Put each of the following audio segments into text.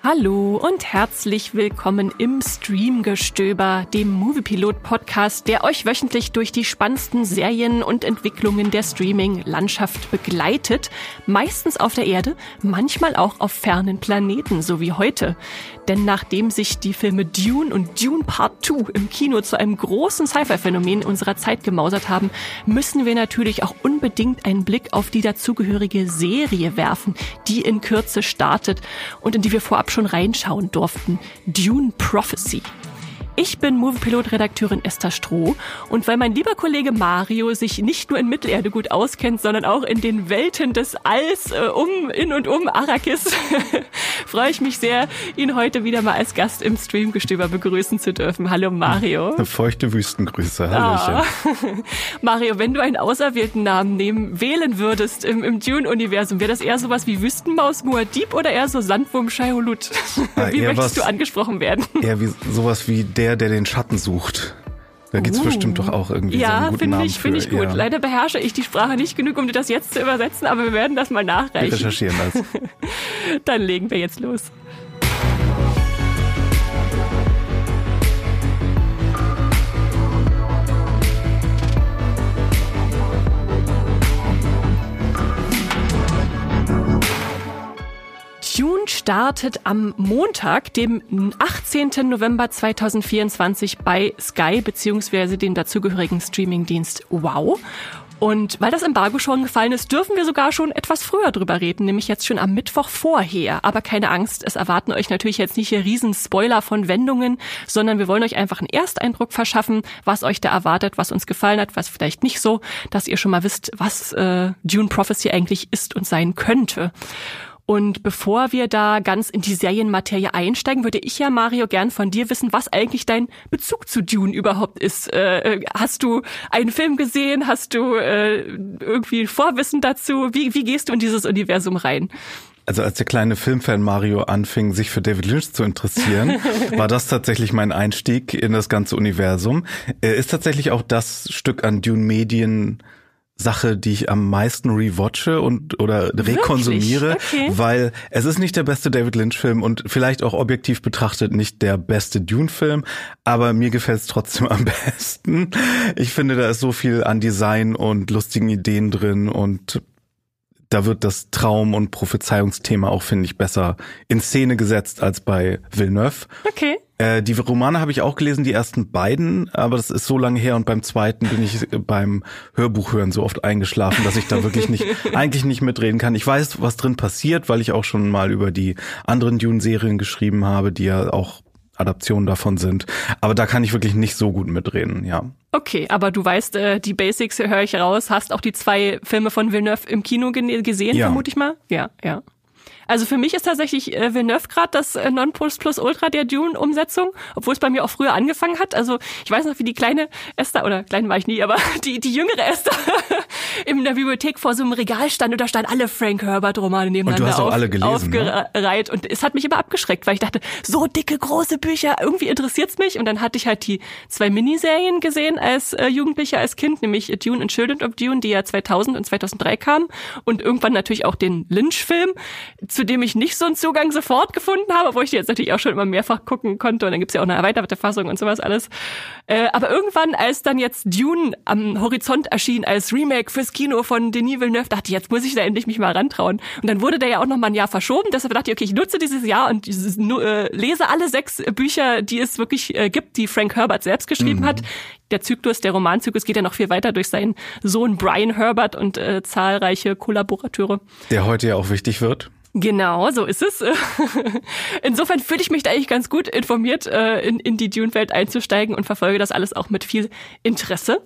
Hallo und herzlich willkommen im Streamgestöber, dem Moviepilot-Podcast, der euch wöchentlich durch die spannendsten Serien und Entwicklungen der Streaming-Landschaft begleitet. Meistens auf der Erde, manchmal auch auf fernen Planeten, so wie heute. Denn nachdem sich die Filme Dune und Dune Part 2 im Kino zu einem großen Sci-Fi-Phänomen unserer Zeit gemausert haben, müssen wir natürlich auch unbedingt einen Blick auf die dazugehörige Serie werfen, die in Kürze startet und in die wir vorab schon reinschauen durften. Dune Prophecy. Ich bin Moviepilot-Redakteurin Esther Stroh und weil mein lieber Kollege Mario sich nicht nur in Mittelerde gut auskennt, sondern auch in den Welten des Alls in und um Arrakis, freue ich mich sehr, ihn heute wieder mal als Gast im Streamgestöber begrüßen zu dürfen. Hallo Mario. Feuchte Wüstengrüße, hallöchen. Oh. Mario, wenn du einen auserwählten Namen wählen würdest im Dune-Universum, wäre das eher sowas wie Wüstenmaus Muad'Dib oder eher so Sandwurm Shai-Hulud? Wie möchtest du angesprochen werden? Eher wie sowas wie der den Schatten sucht. Da gibt's bestimmt doch auch irgendwie so einen guten Namen für. Ja, finde ich gut. Ja. Leider beherrsche ich die Sprache nicht genug, um dir das jetzt zu übersetzen, aber wir werden das mal nachreichen. Wir recherchieren das. Dann legen wir jetzt los. Dune startet am Montag, dem 18. November 2024 bei Sky bzw. dem dazugehörigen Streamingdienst WOW. Und weil das Embargo schon gefallen ist, dürfen wir sogar schon etwas früher drüber reden, nämlich jetzt schon am Mittwoch vorher. Aber keine Angst, es erwarten euch natürlich jetzt nicht hier riesen Spoiler von Wendungen, sondern wir wollen euch einfach einen Ersteindruck verschaffen, was euch da erwartet, was uns gefallen hat, was vielleicht nicht so, dass ihr schon mal wisst, was Dune Prophecy eigentlich ist und sein könnte. Und bevor wir da ganz in die Serienmaterie einsteigen, würde ich ja, Mario, gern von dir wissen, was eigentlich dein Bezug zu Dune überhaupt ist. Hast du einen Film gesehen? Hast du irgendwie Vorwissen dazu? Wie gehst du in dieses Universum rein? Also als der kleine Filmfan Mario anfing, sich für David Lynch zu interessieren, war das tatsächlich mein Einstieg in das ganze Universum. Ist tatsächlich auch das Stück an Dune-Medien Sache, die ich am meisten rewatche oder rekonsumiere, okay. Weil es ist nicht der beste David Lynch-Film und vielleicht auch objektiv betrachtet nicht der beste Dune-Film, aber mir gefällt es trotzdem am besten. Ich finde, da ist so viel an Design und lustigen Ideen drin und da wird das Traum- und Prophezeiungsthema auch, finde ich, besser in Szene gesetzt als bei Villeneuve. Okay. Die Romane habe ich auch gelesen, die ersten beiden, aber das ist so lange her und beim zweiten bin ich beim Hörbuchhören so oft eingeschlafen, dass ich da wirklich eigentlich nicht mitreden kann. Ich weiß, was drin passiert, weil ich auch schon mal über die anderen Dune-Serien geschrieben habe, die ja auch Adaptionen davon sind. Aber da kann ich wirklich nicht so gut mitreden, ja. Okay, aber du weißt, die Basics höre ich raus. Hast auch die 2 Filme von Villeneuve im Kino gesehen, ja. Vermute ich mal? Ja. Also für mich ist tatsächlich Villeneuve gerade das Nonplusultra der Dune-Umsetzung, obwohl es bei mir auch früher angefangen hat. Also ich weiß noch, wie die kleine Esther, oder klein war ich nie, aber die jüngere Esther in der Bibliothek vor so einem Regal stand und da standen alle Frank Herbert-Romane nebeneinander und du hast auch alle gelesen, aufgereiht. Ne? Und es hat mich immer abgeschreckt, weil ich dachte, so dicke, große Bücher, irgendwie interessiert's mich. Und dann hatte ich halt die 2 Miniserien gesehen als Jugendlicher, als Kind, nämlich Dune and Children of Dune, die ja 2000 und 2003 kamen. Und irgendwann natürlich auch den Lynch-Film, zu dem ich nicht so einen Zugang sofort gefunden habe, obwohl ich die jetzt natürlich auch schon immer mehrfach gucken konnte. Und dann gibt's ja auch eine erweiterte Fassung und sowas alles. Aber irgendwann, als dann jetzt Dune am Horizont erschien als Remake fürs Kino von Denis Villeneuve, dachte ich, jetzt muss ich da endlich mich mal rantrauen. Und dann wurde der ja auch noch mal ein Jahr verschoben. Deshalb dachte ich, okay, ich nutze dieses Jahr und lese alle 6 Bücher, die es wirklich gibt, die Frank Herbert selbst geschrieben hat. Der Romanzyklus geht ja noch viel weiter durch seinen Sohn Brian Herbert und zahlreiche Kollaborateure. Der heute ja auch wichtig wird. Genau, so ist es. Insofern fühle ich mich da eigentlich ganz gut informiert, in die Dune-Welt einzusteigen und verfolge das alles auch mit viel Interesse.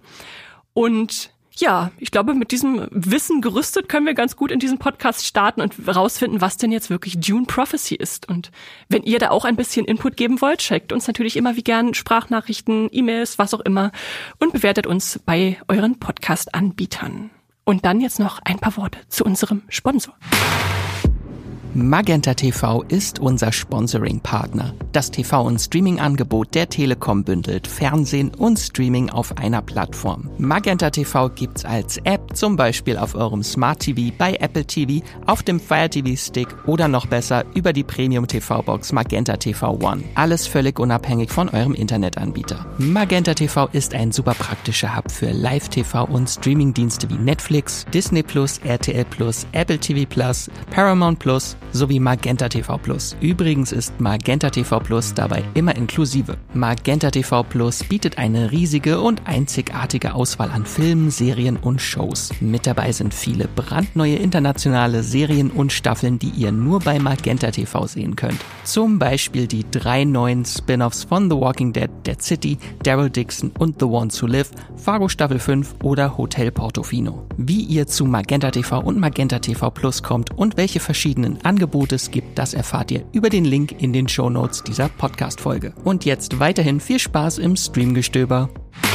Und ja, ich glaube, mit diesem Wissen gerüstet können wir ganz gut in diesen Podcast starten und rausfinden, was denn jetzt wirklich Dune Prophecy ist. Und wenn ihr da auch ein bisschen Input geben wollt, schickt uns natürlich immer wie gern Sprachnachrichten, E-Mails, was auch immer und bewertet uns bei euren Podcast-Anbietern. Und dann jetzt noch ein paar Worte zu unserem Sponsor. Magenta TV ist unser Sponsoring-Partner. Das TV- und Streaming-Angebot der Telekom bündelt Fernsehen und Streaming auf einer Plattform. Magenta TV gibt's als App, zum Beispiel auf eurem Smart TV, bei Apple TV, auf dem Fire TV Stick oder noch besser über die Premium TV-Box Magenta TV One. Alles völlig unabhängig von eurem Internetanbieter. Magenta TV ist ein super praktischer Hub für Live-TV und Streaming-Dienste wie Netflix, Disney+, RTL+, Apple TV+, Paramount+, sowie Magenta TV Plus. Übrigens ist Magenta TV Plus dabei immer inklusive. Magenta TV Plus bietet eine riesige und einzigartige Auswahl an Filmen, Serien und Shows. Mit dabei sind viele brandneue internationale Serien und Staffeln, die ihr nur bei Magenta TV sehen könnt. Zum Beispiel die 3 neuen Spin-offs von The Walking Dead, Dead City, Daryl Dixon und The Ones Who Live, Fargo Staffel 5 oder Hotel Portofino. Wie ihr zu Magenta TV und Magenta TV Plus kommt und welche verschiedenen Angebote es gibt, das erfahrt ihr über den Link in den Shownotes dieser Podcast-Folge. Und jetzt weiterhin viel Spaß im Streamgestöber.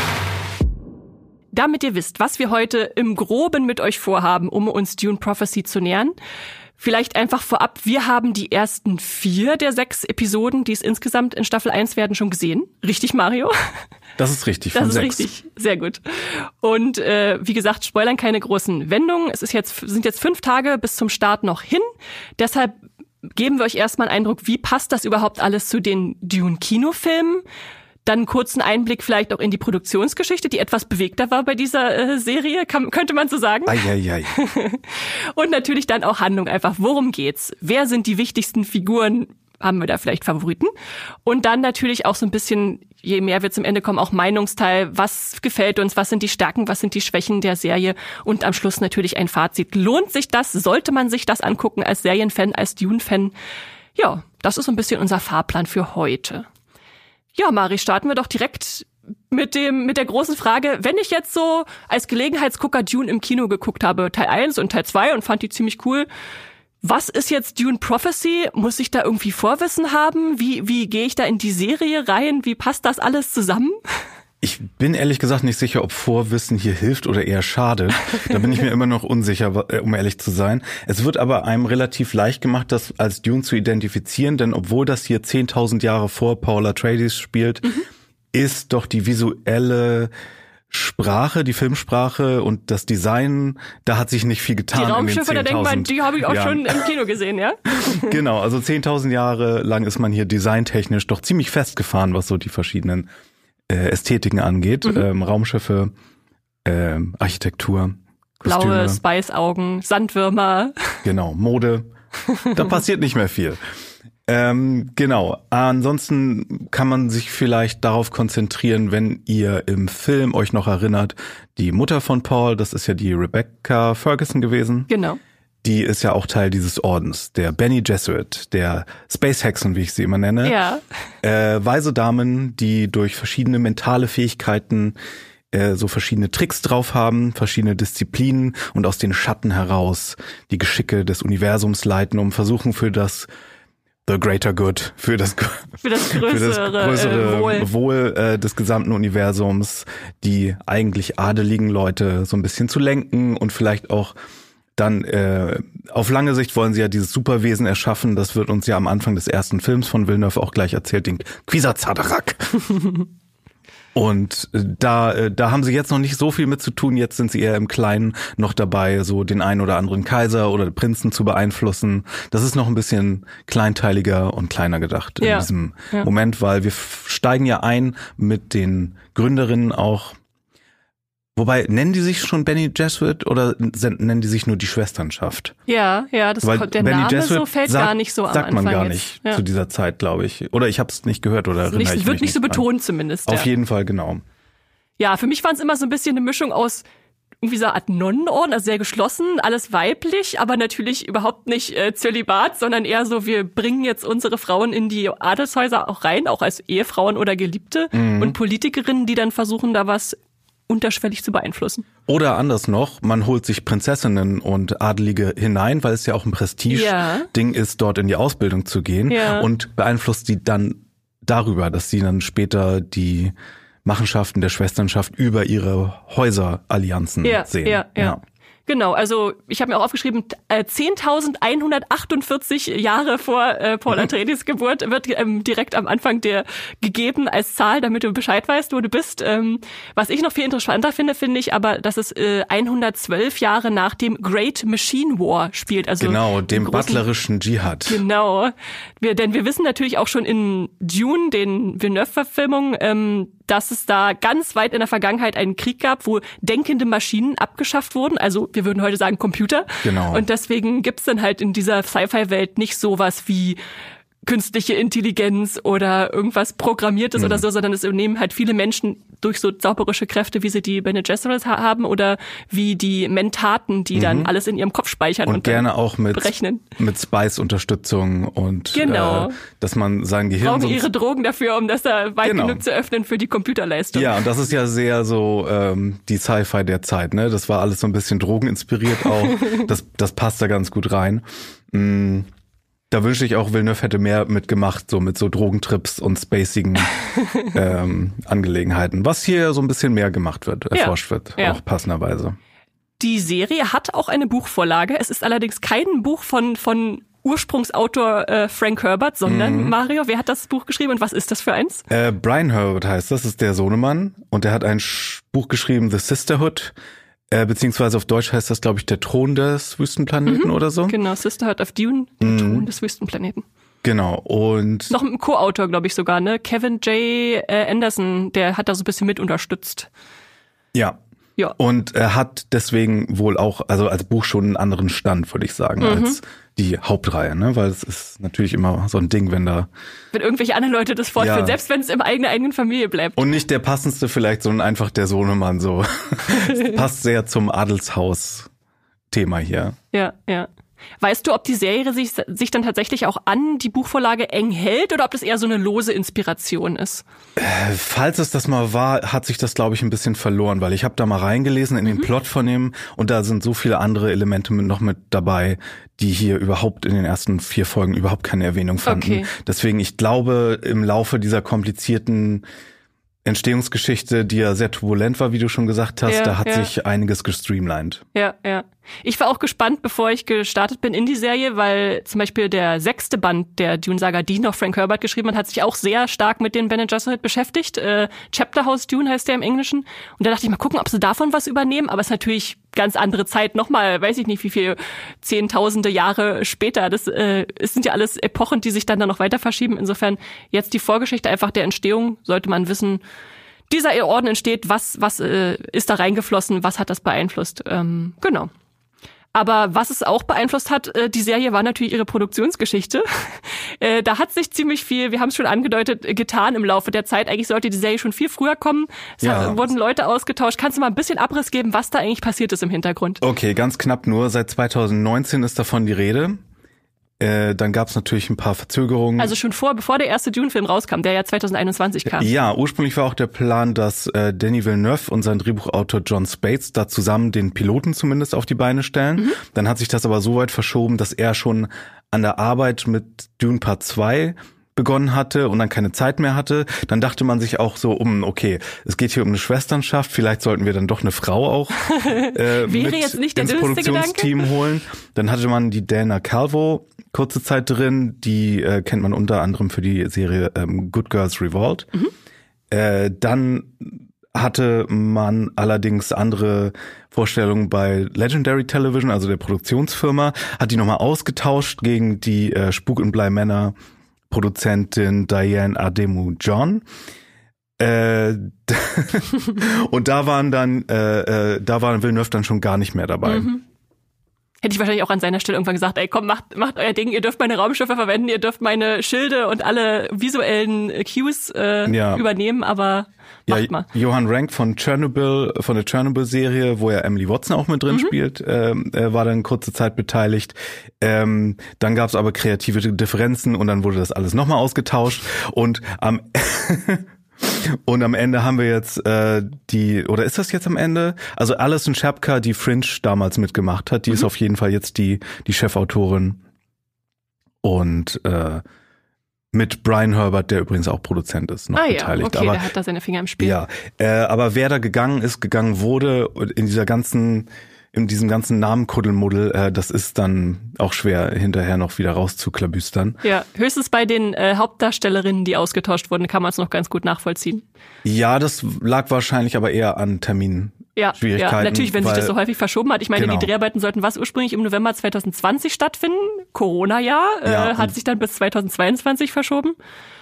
Damit ihr wisst, was wir heute im Groben mit euch vorhaben, um uns Dune Prophecy zu nähern, vielleicht einfach vorab, wir haben die ersten 4 der 6 Episoden, die es insgesamt in Staffel 1 werden, schon gesehen. Richtig, Mario? Das ist richtig, von 6. Das ist richtig, sehr gut. Und wie gesagt, spoilern keine großen Wendungen. Es sind jetzt 5 Tage bis zum Start noch hin. Deshalb geben wir euch erstmal einen Eindruck, wie passt das überhaupt alles zu den Dune-Kinofilmen? Dann einen kurzen Einblick vielleicht auch in die Produktionsgeschichte, die etwas bewegter war bei dieser Serie, könnte man so sagen. Eieiei. Und natürlich dann auch Handlung einfach. Worum geht's? Wer sind die wichtigsten Figuren? Haben wir da vielleicht Favoriten? Und dann natürlich auch so ein bisschen, je mehr wir zum Ende kommen, auch Meinungsteil. Was gefällt uns? Was sind die Stärken? Was sind die Schwächen der Serie? Und am Schluss natürlich ein Fazit. Lohnt sich das? Sollte man sich das angucken als Serienfan, als Dune-Fan? Ja, das ist so ein bisschen unser Fahrplan für heute. Ja, Mari, starten wir doch direkt mit der großen Frage, wenn ich jetzt so als Gelegenheitsgucker Dune im Kino geguckt habe, Teil 1 und Teil 2 und fand die ziemlich cool. Was ist jetzt Dune Prophecy? Muss ich da irgendwie Vorwissen haben? Wie gehe ich da in die Serie rein? Wie passt das alles zusammen? Ich bin ehrlich gesagt nicht sicher, ob Vorwissen hier hilft oder eher schadet. Da bin ich mir immer noch unsicher, um ehrlich zu sein. Es wird aber einem relativ leicht gemacht, das als Dune zu identifizieren, denn obwohl das hier 10.000 Jahre vor Paul Atreides spielt, ist doch die visuelle Sprache, die Filmsprache und das Design, da hat sich nicht viel getan. Die Raumschiffe, da denkt man, die habe ich auch schon im Kino gesehen, ja? Genau, also 10.000 Jahre lang ist man hier designtechnisch doch ziemlich festgefahren, was so die verschiedenen Ästhetiken angeht. Raumschiffe, Architektur, Kostüme. Blaue Spice-Augen, Sandwürmer. Genau, Mode. Da passiert nicht mehr viel. Genau. Ansonsten kann man sich vielleicht darauf konzentrieren, wenn ihr im Film euch noch erinnert, die Mutter von Paul, das ist ja die Rebecca Ferguson gewesen. Genau. Die ist ja auch Teil dieses Ordens, der Bene Gesserit, der Space Hexen, wie ich sie immer nenne. Ja. Weise Damen, die durch verschiedene mentale Fähigkeiten so verschiedene Tricks drauf haben, verschiedene Disziplinen und aus den Schatten heraus die Geschicke des Universums leiten, um versuchen für das The Greater Good, für das größere Wohl des gesamten Universums, die eigentlich adeligen Leute so ein bisschen zu lenken und vielleicht auch dann auf lange Sicht wollen sie ja dieses Superwesen erschaffen. Das wird uns ja am Anfang des ersten Films von Villeneuve auch gleich erzählt, den Kwisatz Haderach. Und da haben sie jetzt noch nicht so viel mit zu tun. Jetzt sind sie eher im Kleinen noch dabei, so den einen oder anderen Kaiser oder Prinzen zu beeinflussen. Das ist noch ein bisschen kleinteiliger und kleiner gedacht in diesem Moment, weil wir steigen ja ein mit den Gründerinnen auch. Wobei, nennen die sich schon Bene Gesserit oder nennen die sich nur die Schwesternschaft? Ja, der Bene Name Gesserit so fällt gar nicht so am Anfang. Sagt man gar jetzt. nicht zu dieser Zeit, glaube ich. Oder ich habe es nicht gehört oder erinnere ich mich wird nicht so dran. betont zumindest. Auf jeden Fall, genau. Ja, für mich waren es immer so ein bisschen eine Mischung aus irgendwie so eine Art Nonnenorden, also sehr geschlossen, alles weiblich, aber natürlich überhaupt nicht Zölibat, sondern eher so, wir bringen jetzt unsere Frauen in die Adelshäuser auch rein, auch als Ehefrauen oder Geliebte und Politikerinnen, die dann versuchen, da was unterschwellig zu beeinflussen. Oder anders noch, man holt sich Prinzessinnen und Adelige hinein, weil es ja auch ein Prestige-Ding ist, dort in die Ausbildung zu gehen und beeinflusst die dann darüber, dass sie dann später die Machenschaften der Schwesternschaft über ihre Häuserallianzen sehen. Ja. Genau, also ich habe mir auch aufgeschrieben, 10.148 Jahre vor Paul Atreides Geburt wird direkt am Anfang dir gegeben als Zahl, damit du Bescheid weißt, wo du bist. Was ich noch viel interessanter finde ich aber, dass es 112 Jahre nach dem Great Machine War spielt. Also genau, dem butlerischen Dschihad. Genau, denn wir wissen natürlich auch schon in Dune, den Villeneuve-Verfilmungen, dass es da ganz weit in der Vergangenheit einen Krieg gab, wo denkende Maschinen abgeschafft wurden. Also wir würden heute sagen Computer. Genau. Und deswegen gibt's dann halt in dieser Sci-Fi-Welt nicht sowas wie künstliche Intelligenz oder irgendwas Programmiertes oder so, sondern es nehmen halt viele Menschen durch so zauberische Kräfte, wie sie die Bene Gesserit haben oder wie die Mentaten, die dann alles in ihrem Kopf speichern und gerne auch mit berechnen. Mit Spice-Unterstützung und genau. Dass man sein Gehirn... Brauchen ihre Drogen dafür, um das da weit genug zu öffnen für die Computerleistung. Ja, und das ist ja sehr so die Sci-Fi der Zeit, ne? Das war alles so ein bisschen drogeninspiriert auch. Das passt da ganz gut rein. Da wünsche ich auch, Villeneuve hätte mehr mitgemacht, so mit so Drogentrips und spacigen Angelegenheiten. Was hier so ein bisschen mehr gemacht wird, erforscht wird, auch passenderweise. Die Serie hat auch eine Buchvorlage. Es ist allerdings kein Buch von Ursprungsautor Frank Herbert, sondern Mario, wer hat das Buch geschrieben und was ist das für eins? Brian Herbert heißt das, ist der Sohnemann und der hat ein Buch geschrieben, The Sisterhood. Beziehungsweise auf Deutsch heißt das, glaube ich, der Thron des Wüstenplaneten oder so. Genau, Sisterhood of Dune, der Thron des Wüstenplaneten. Genau, und... Noch mit einem Co-Autor, glaube ich sogar, ne? Kevin J. Anderson, der hat da so ein bisschen mit unterstützt. Ja. Und er hat deswegen wohl auch, also als Buch schon einen anderen Stand, würde ich sagen, als die Hauptreihe, ne? Weil es ist natürlich immer so ein Ding, wenn irgendwelche anderen Leute das fortführen, selbst wenn es in der eigenen Familie bleibt. Und nicht der passendste vielleicht, sondern einfach der Sohnemann so. Passt sehr zum Adelshaus-Thema hier. Ja. Weißt du, ob die Serie sich dann tatsächlich auch an die Buchvorlage eng hält oder ob das eher so eine lose Inspiration ist? Falls es das mal war, hat sich das, glaube ich, ein bisschen verloren, weil ich habe da mal reingelesen in den Plot von dem und da sind so viele andere Elemente noch mit dabei, die hier überhaupt in den ersten 4 Folgen überhaupt keine Erwähnung fanden. Okay. Deswegen, ich glaube, im Laufe dieser komplizierten Entstehungsgeschichte, die ja sehr turbulent war, wie du schon gesagt hast, da hat sich einiges gestreamlined. Ja. Ich war auch gespannt, bevor ich gestartet bin in die Serie, weil zum Beispiel der 6. Band der Dune-Saga, die noch Frank Herbert geschrieben hat, hat sich auch sehr stark mit den Bene Gesserit beschäftigt. Chapter House Dune heißt der im Englischen. Und da dachte ich mal gucken, ob sie davon was übernehmen. Aber es ist natürlich ganz andere Zeit. Nochmal, weiß ich nicht, wie viel Zehntausende Jahre später. Es sind ja alles Epochen, die sich dann noch weiter verschieben. Insofern jetzt die Vorgeschichte einfach der Entstehung, sollte man wissen, dieser Orden entsteht, was ist da reingeflossen, was hat das beeinflusst. Genau. Aber was es auch beeinflusst hat, die Serie war natürlich ihre Produktionsgeschichte. Da hat sich ziemlich viel, wir haben es schon angedeutet, getan im Laufe der Zeit. Eigentlich sollte die Serie schon viel früher kommen. Wurden Leute ausgetauscht. Kannst du mal ein bisschen Abriss geben, was da eigentlich passiert ist im Hintergrund? Okay, ganz knapp nur. Seit 2019 ist davon die Rede. Dann gab es natürlich ein paar Verzögerungen. Also schon bevor der erste Dune-Film rauskam, der ja 2021 kam. Ja, ursprünglich war auch der Plan, dass Denis Villeneuve und sein Drehbuchautor John Spaihts da zusammen den Piloten zumindest auf die Beine stellen. Dann hat sich das aber so weit verschoben, dass er schon an der Arbeit mit Dune Part 2 begonnen hatte und dann keine Zeit mehr hatte. Dann dachte man sich auch so, okay, es geht hier um eine Schwesternschaft, vielleicht sollten wir dann doch eine Frau auch mit jetzt nicht der ins Produktionsteam Gedanke? holen. Dann hatte man die Dana Calvo kurze Zeit drin, die kennt man unter anderem für die Serie Good Girls Revolt. Dann hatte man allerdings andere Vorstellungen bei Legendary Television, also der Produktionsfirma, hat die nochmal ausgetauscht gegen die Spuk und Bleimänner Produzentin Diane Ademu-John. Und da waren Villeneuve dann schon gar nicht mehr dabei. Hätte ich wahrscheinlich auch an seiner Stelle irgendwann gesagt, ey, komm, macht euer Ding, ihr dürft meine Raumschiffe verwenden, ihr dürft meine Schilde und alle visuellen Cues übernehmen, aber macht mal. Johan Rank von der Chernobyl-Serie, wo ja Emily Watson auch mit drin spielt, war dann kurze Zeit beteiligt. Dann gab es aber kreative Differenzen und dann wurde das alles nochmal ausgetauscht und am Ende haben wir jetzt oder ist das jetzt am Ende? Also Alison Schapka, die Fringe damals mitgemacht hat, die ist auf jeden Fall jetzt die Chefautorin und mit Brian Herbert, der übrigens auch Produzent ist, noch beteiligt. Okay, aber der hat da seine Finger im Spiel. Ja, aber wer da gegangen wurde in dieser ganzen in diesem ganzen Namenkuddelmuddel, das ist dann auch schwer hinterher noch wieder rauszuklabüstern. Ja, höchstens bei den Hauptdarstellerinnen, die ausgetauscht wurden, kann man es noch ganz gut nachvollziehen. Ja, das lag wahrscheinlich aber eher an Terminschwierigkeiten. Ja, natürlich, wenn sich das so häufig verschoben hat. Ich meine, Die Dreharbeiten sollten ursprünglich im November 2020 stattfinden. Corona-Jahr hat sich dann bis 2022 verschoben.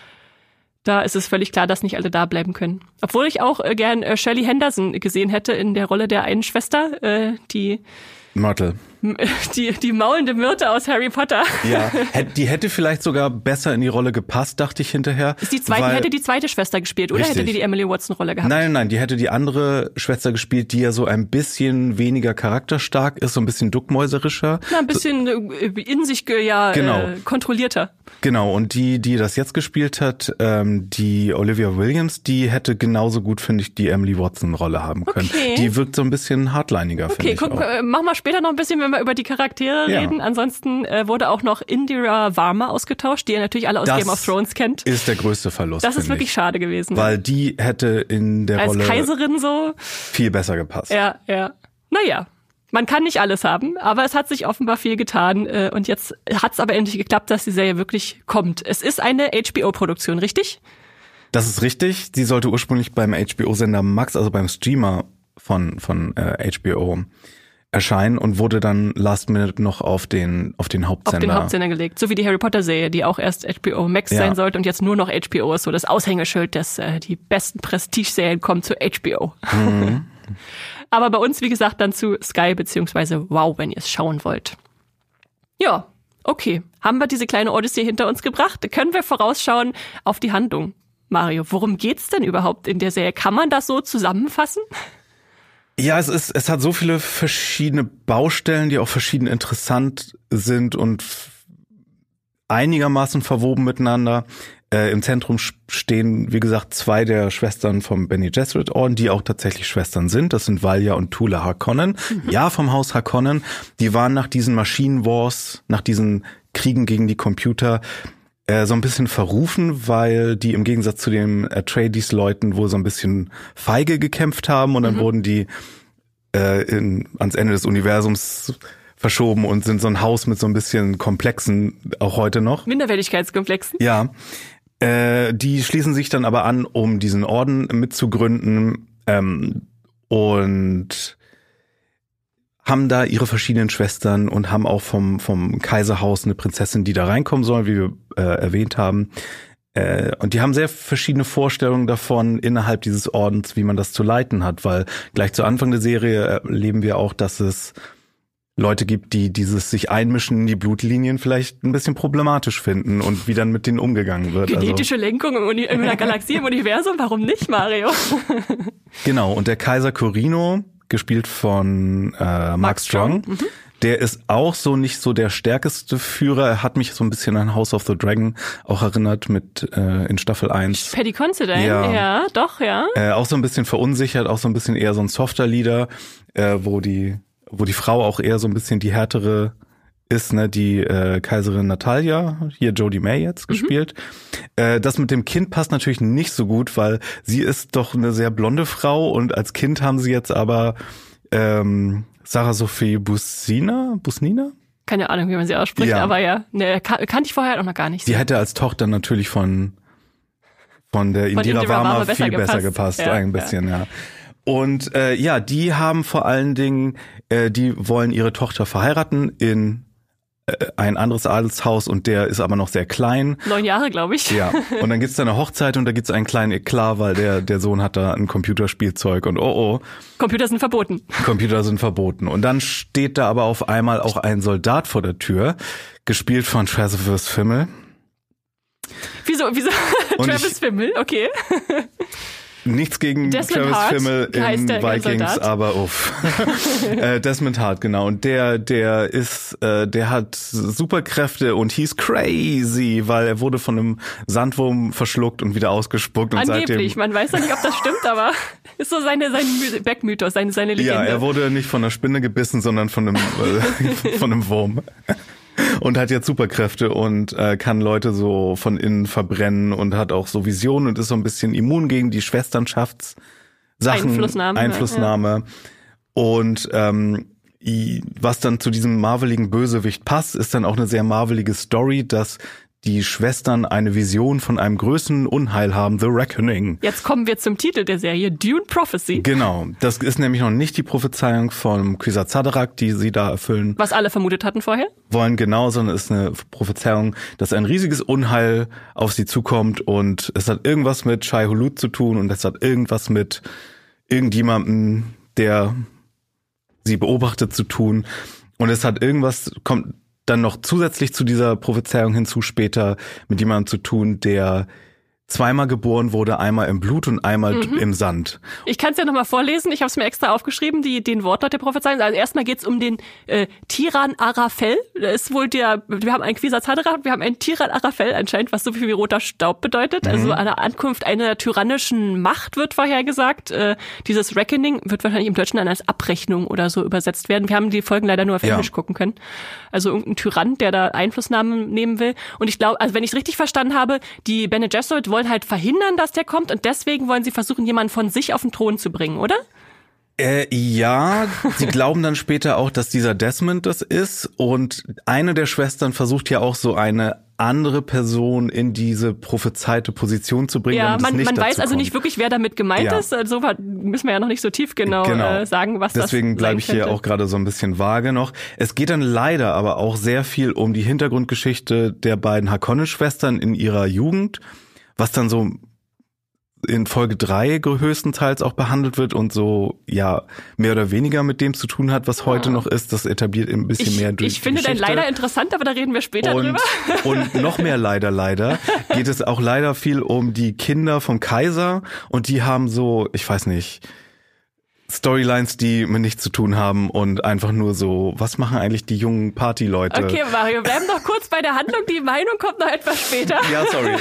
Da ist es völlig klar, dass nicht alle da bleiben können. Obwohl ich auch gern Shirley Henderson gesehen hätte in der Rolle der einen Schwester, die Myrtle. Die maulende Myrte aus Harry Potter. Ja, die hätte vielleicht sogar besser in die Rolle gepasst, dachte ich hinterher. Hätte die zweite Schwester gespielt, oder richtig. Hätte die Emily Watson-Rolle gehabt? Nein, die hätte die andere Schwester gespielt, die ja so ein bisschen weniger charakterstark ist, so ein bisschen duckmäuserischer. Ein bisschen in sich kontrollierter. Genau, und die das jetzt gespielt hat, die Olivia Williams, die hätte genauso gut, finde ich, die Emily Watson-Rolle haben können. Okay. Die wirkt so ein bisschen hardliniger, finde ich. Okay, machen wir später noch ein bisschen, wenn wir über die Charaktere reden. Ansonsten wurde auch noch Indira Varma ausgetauscht, die ihr natürlich alle aus Game of Thrones kennt. Ist der größte Verlust. Das ist wirklich schade gewesen. Weil die hätte in der Rolle als Kaiserin so viel besser gepasst. Ja. Naja. Man kann nicht alles haben, aber es hat sich offenbar viel getan und jetzt hat es aber endlich geklappt, dass die Serie wirklich kommt. Es ist eine HBO-Produktion, richtig? Das ist richtig. Die sollte ursprünglich beim HBO-Sender Max, also beim Streamer von HBO erscheinen und wurde dann last minute noch auf den Hauptsender. Auf den Hauptsender gelegt, so wie die Harry Potter-Serie, die auch erst HBO Max sein sollte und jetzt nur noch HBO ist so das Aushängeschild, dass die besten Prestige-Serien kommen zu HBO. Mhm. Aber bei uns, wie gesagt, dann zu Sky beziehungsweise Wow, wenn ihr es schauen wollt. Ja, okay. Haben wir diese kleine Odyssee hinter uns gebracht? Können wir vorausschauen auf die Handlung? Mario, worum geht's denn überhaupt in der Serie? Kann man das so zusammenfassen? Ja, es hat so viele verschiedene Baustellen, die auch verschieden interessant sind und einigermaßen verwoben miteinander. Im Zentrum stehen, wie gesagt, 2 der Schwestern vom Bene Gesserit Orden, die auch tatsächlich Schwestern sind. Das sind Valya und Tula Harkonnen. Ja, vom Haus Harkonnen. Die waren nach diesen Machine Wars, nach diesen Kriegen gegen die Computer so ein bisschen verrufen, weil die im Gegensatz zu den Atreides-Leuten wohl so ein bisschen feige gekämpft haben und dann wurden die ans Ende des Universums verschoben und sind so ein Haus mit so ein bisschen Komplexen, auch heute noch. Minderwertigkeitskomplexen? Ja. Die schließen sich dann aber an, um diesen Orden mitzugründen und haben da ihre verschiedenen Schwestern und haben auch vom Kaiserhaus eine Prinzessin, die da reinkommen soll, wie wir erwähnt haben. Und die haben sehr verschiedene Vorstellungen davon innerhalb dieses Ordens, wie man das zu leiten hat, weil gleich zu Anfang der Serie erleben wir auch, dass es Leute gibt, die dieses sich einmischen in die Blutlinien vielleicht ein bisschen problematisch finden und wie dann mit denen umgegangen wird. Genetische Lenkung in der Galaxie, im Universum, warum nicht, Mario? Genau, und der Kaiser Corino, gespielt von Mark Strong, der ist auch so nicht so der stärkste Führer. Er hat mich so ein bisschen an House of the Dragon auch erinnert mit in Staffel 1. Paddy Considine, ja, doch, ja. Auch so ein bisschen verunsichert, auch so ein bisschen eher so ein softer Leader, wo die Frau auch eher so ein bisschen die härtere ist, ne, die Kaiserin Natalia, hier Jodie May jetzt gespielt. Das mit dem Kind passt natürlich nicht so gut, weil sie ist doch eine sehr blonde Frau und als Kind haben sie jetzt aber Sarah Sophie Busnina? Keine Ahnung, wie man sie ausspricht, aber ja, ne, kannte ich vorher auch noch gar nicht. Die hätte als Tochter natürlich von der Indira Varma viel besser gepasst, ein bisschen, ja. Und die haben vor allen Dingen, die wollen ihre Tochter verheiraten in ein anderes Adelshaus und der ist aber noch sehr klein. 9 Jahre, glaube ich. Ja, und dann gibt's da eine Hochzeit und da gibt's einen kleinen Eklat, weil der Sohn hat da ein Computerspielzeug und Computer sind verboten. Computer sind verboten. Und dann steht da aber auf einmal auch ein Soldat vor der Tür, gespielt von Travis Fimmel. Wieso? Travis Fimmel, okay. Nichts gegen Desmond Travis Fimmel in Vikings, Soldat. aber Desmond Hart, genau. Und der hat Superkräfte und he's crazy, weil er wurde von einem Sandwurm verschluckt und wieder ausgespuckt. Und angeblich, man weiß ja nicht, ob das stimmt, aber ist so sein Backmythos, seine Legende. Ja, er wurde nicht von einer Spinne gebissen, sondern von einem Wurm. Und hat jetzt Superkräfte und kann Leute so von innen verbrennen und hat auch so Visionen und ist so ein bisschen immun gegen die Schwesternschaftssachen. Einflussnahme. Ja. Und was dann zu diesem marveligen Bösewicht passt, ist dann auch eine sehr marvelige Story, dass die Schwestern eine Vision von einem größten Unheil haben, The Reckoning. Jetzt kommen wir zum Titel der Serie, Dune Prophecy. Genau, das ist nämlich noch nicht die Prophezeiung von Kwisatz Haderach, die sie da erfüllen. Was alle vermutet hatten vorher? Wollen genau, sondern es ist eine Prophezeiung, dass ein riesiges Unheil auf sie zukommt und es hat irgendwas mit Shai-Hulud zu tun und es hat irgendwas mit irgendjemandem, der sie beobachtet, zu tun. Und es hat irgendwas, kommt dann noch zusätzlich zu dieser Prophezeiung hinzu später mit jemandem zu tun, der zweimal geboren wurde, einmal im Blut und einmal im Sand. Ich kann es ja nochmal vorlesen, ich habe es mir extra aufgeschrieben, den Wortlaut der Prophezeiung. Also erstmal geht's um den Tiran Arafel. Das ist wohl wir haben einen Kwisatz Haderach, wir haben einen Tiran Arafel anscheinend, was so viel wie roter Staub bedeutet. Also eine Ankunft einer tyrannischen Macht wird vorhergesagt. Dieses Reckoning wird wahrscheinlich im Deutschen dann als Abrechnung oder so übersetzt werden. Wir haben die Folgen leider nur auf Englisch gucken können. Also irgendein Tyrann, der da Einflussnahmen nehmen will. Und ich glaube, also wenn ich es richtig verstanden habe, die Bene Gesserit wollen halt verhindern, dass der kommt und deswegen wollen sie versuchen, jemanden von sich auf den Thron zu bringen, oder? Ja, sie glauben dann später auch, dass dieser Desmond das ist und eine der Schwestern versucht ja auch so eine andere Person in diese prophezeite Position zu bringen. Ja, man weiß also nicht wirklich, wer damit gemeint ist. Also müssen wir ja noch nicht so tief genau. Sagen, was das sein könnte. Deswegen bleibe ich hier auch gerade so ein bisschen vage noch. Es geht dann leider aber auch sehr viel um die Hintergrundgeschichte der beiden Harkonnen-Schwestern in ihrer Jugend, was dann so in Folge 3 größtenteils auch behandelt wird und so, ja, mehr oder weniger mit dem zu tun hat, was heute noch ist. Das etabliert ein bisschen mehr durch. Ich finde dein leider interessant, aber da reden wir später drüber. Und noch mehr leider geht es auch leider viel um die Kinder vom Kaiser und die haben so, ich weiß nicht, Storylines, die mit nichts zu tun haben und einfach nur so, was machen eigentlich die jungen Partyleute? Okay, Mario, bleiben noch kurz bei der Handlung. Die Meinung kommt noch etwas später. Ja, sorry,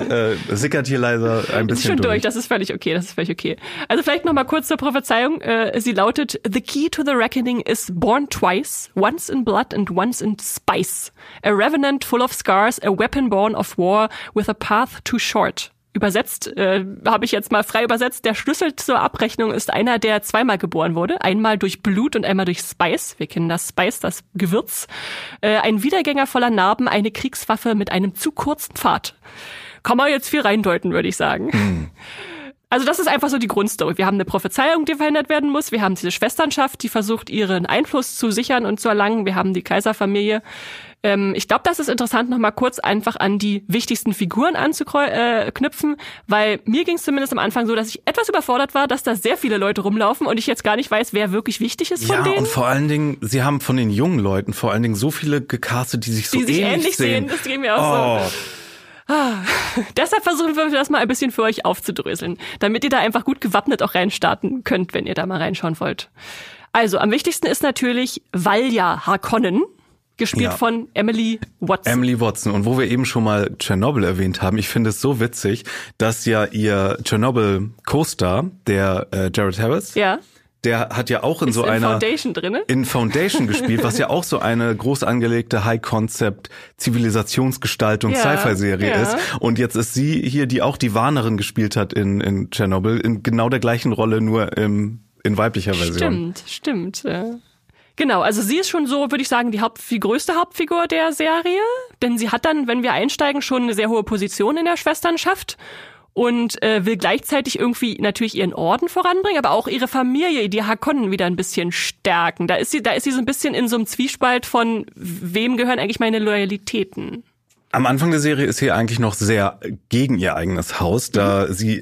das sickert hier leider ein bisschen durch. Ist schon durch, das ist völlig okay. Also vielleicht noch mal kurz zur Prophezeiung. Sie lautet, The key to the reckoning is born twice, once in blood and once in spice. A revenant full of scars, a weapon born of war with a path too short. Übersetzt, habe ich jetzt mal frei übersetzt, der Schlüssel zur Abrechnung ist einer, der zweimal geboren wurde. Einmal durch Blut und einmal durch Spice. Wir kennen das Spice, das Gewürz. Ein Wiedergänger voller Narben, eine Kriegswaffe mit einem zu kurzen Pfad. Kann man jetzt viel reindeuten, würde ich sagen. Also das ist einfach so die Grundstory. Wir haben eine Prophezeiung, die verhindert werden muss. Wir haben diese Schwesternschaft, die versucht, ihren Einfluss zu sichern und zu erlangen. Wir haben die Kaiserfamilie. Ich glaube, das ist interessant, noch mal kurz einfach an die wichtigsten Figuren anzuknüpfen, weil mir ging es zumindest am Anfang so, dass ich etwas überfordert war, dass da sehr viele Leute rumlaufen und ich jetzt gar nicht weiß, wer wirklich wichtig ist von denen. Ja, und vor allen Dingen, sie haben von den jungen Leuten vor allen Dingen so viele gecastet, die sich so ähnlich sehen. Das ging mir auch so. Deshalb versuchen wir das mal ein bisschen für euch aufzudröseln, damit ihr da einfach gut gewappnet auch reinstarten könnt, wenn ihr da mal reinschauen wollt. Also, am wichtigsten ist natürlich Valja Harkonnen, gespielt von Emily Watson. Emily Watson. Und wo wir eben schon mal Chernobyl erwähnt haben, ich finde es so witzig, dass ja ihr Chernobyl-Co-Star, der Jared Harris, der hat ja auch in so einer Foundation drinne? In Foundation gespielt, was ja auch so eine groß angelegte High-Concept Zivilisationsgestaltung Sci-Fi-Serie ist. Und jetzt ist sie hier, die auch die Warnerin gespielt hat in Chernobyl, in genau der gleichen Rolle, nur in weiblicher Version. Stimmt. Genau, also sie ist schon so, würde ich sagen, die größte Hauptfigur der Serie. Denn sie hat dann, wenn wir einsteigen, schon eine sehr hohe Position in der Schwesternschaft und will gleichzeitig irgendwie natürlich ihren Orden voranbringen, aber auch ihre Familie, die Harkonnen, wieder ein bisschen stärken. Da ist sie so ein bisschen in so einem Zwiespalt von, wem gehören eigentlich meine Loyalitäten? Am Anfang der Serie ist sie eigentlich noch sehr gegen ihr eigenes Haus, da sie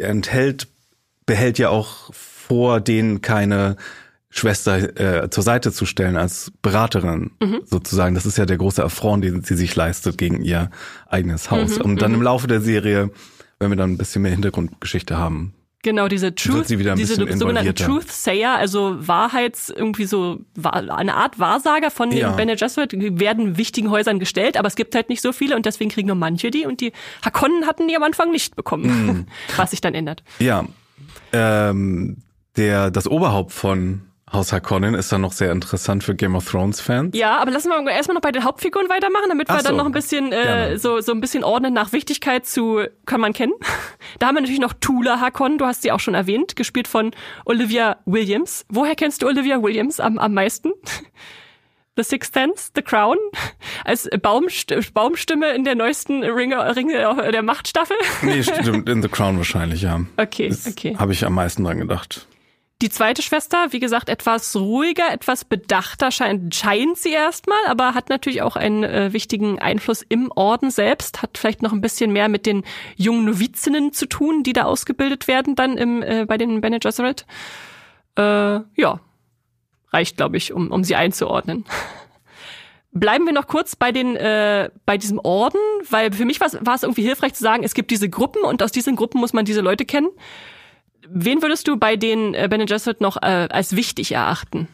behält ja auch vor, denen keine Schwester zur Seite zu stellen als Beraterin sozusagen. Das ist ja der große Affront, den sie sich leistet gegen ihr eigenes Haus. Und dann im Laufe der Serie, wenn wir dann ein bisschen mehr Hintergrundgeschichte haben, genau, diese sogenannten Truth-Sayer, also irgendwie so eine Art Wahrsager von den Bene Gesserit, die werden wichtigen Häusern gestellt, aber es gibt halt nicht so viele und deswegen kriegen nur manche die und die Harkonnen hatten die am Anfang nicht bekommen, was sich dann ändert. Ja, das Oberhaupt von Haus Harkonnen ist dann noch sehr interessant für Game of Thrones Fans. Ja, aber lassen wir erstmal noch bei den Hauptfiguren weitermachen, damit wir dann noch ein bisschen so ein bisschen ordnen nach Wichtigkeit zu kann man kennen. Da haben wir natürlich noch Tula Harkonnen, du hast sie auch schon erwähnt, gespielt von Olivia Williams. Woher kennst du Olivia Williams am meisten? The Sixth Sense, The Crown, als Baumstimme in der neuesten Ringe der Machtstaffel? Nee, stimmt, in The Crown wahrscheinlich, ja. Okay. Habe ich am meisten dran gedacht. Die zweite Schwester, wie gesagt, etwas ruhiger, etwas bedachter scheint sie erstmal, aber hat natürlich auch einen wichtigen Einfluss im Orden selbst, hat vielleicht noch ein bisschen mehr mit den jungen Novizinnen zu tun, die da ausgebildet werden dann bei den Bene Gesserit. Ja, reicht, glaube ich, um sie einzuordnen. Bleiben wir noch kurz bei diesem Orden, weil für mich war es irgendwie hilfreich zu sagen, es gibt diese Gruppen und aus diesen Gruppen muss man diese Leute kennen. Wen würdest du bei den Bene Gesserit noch als wichtig erachten?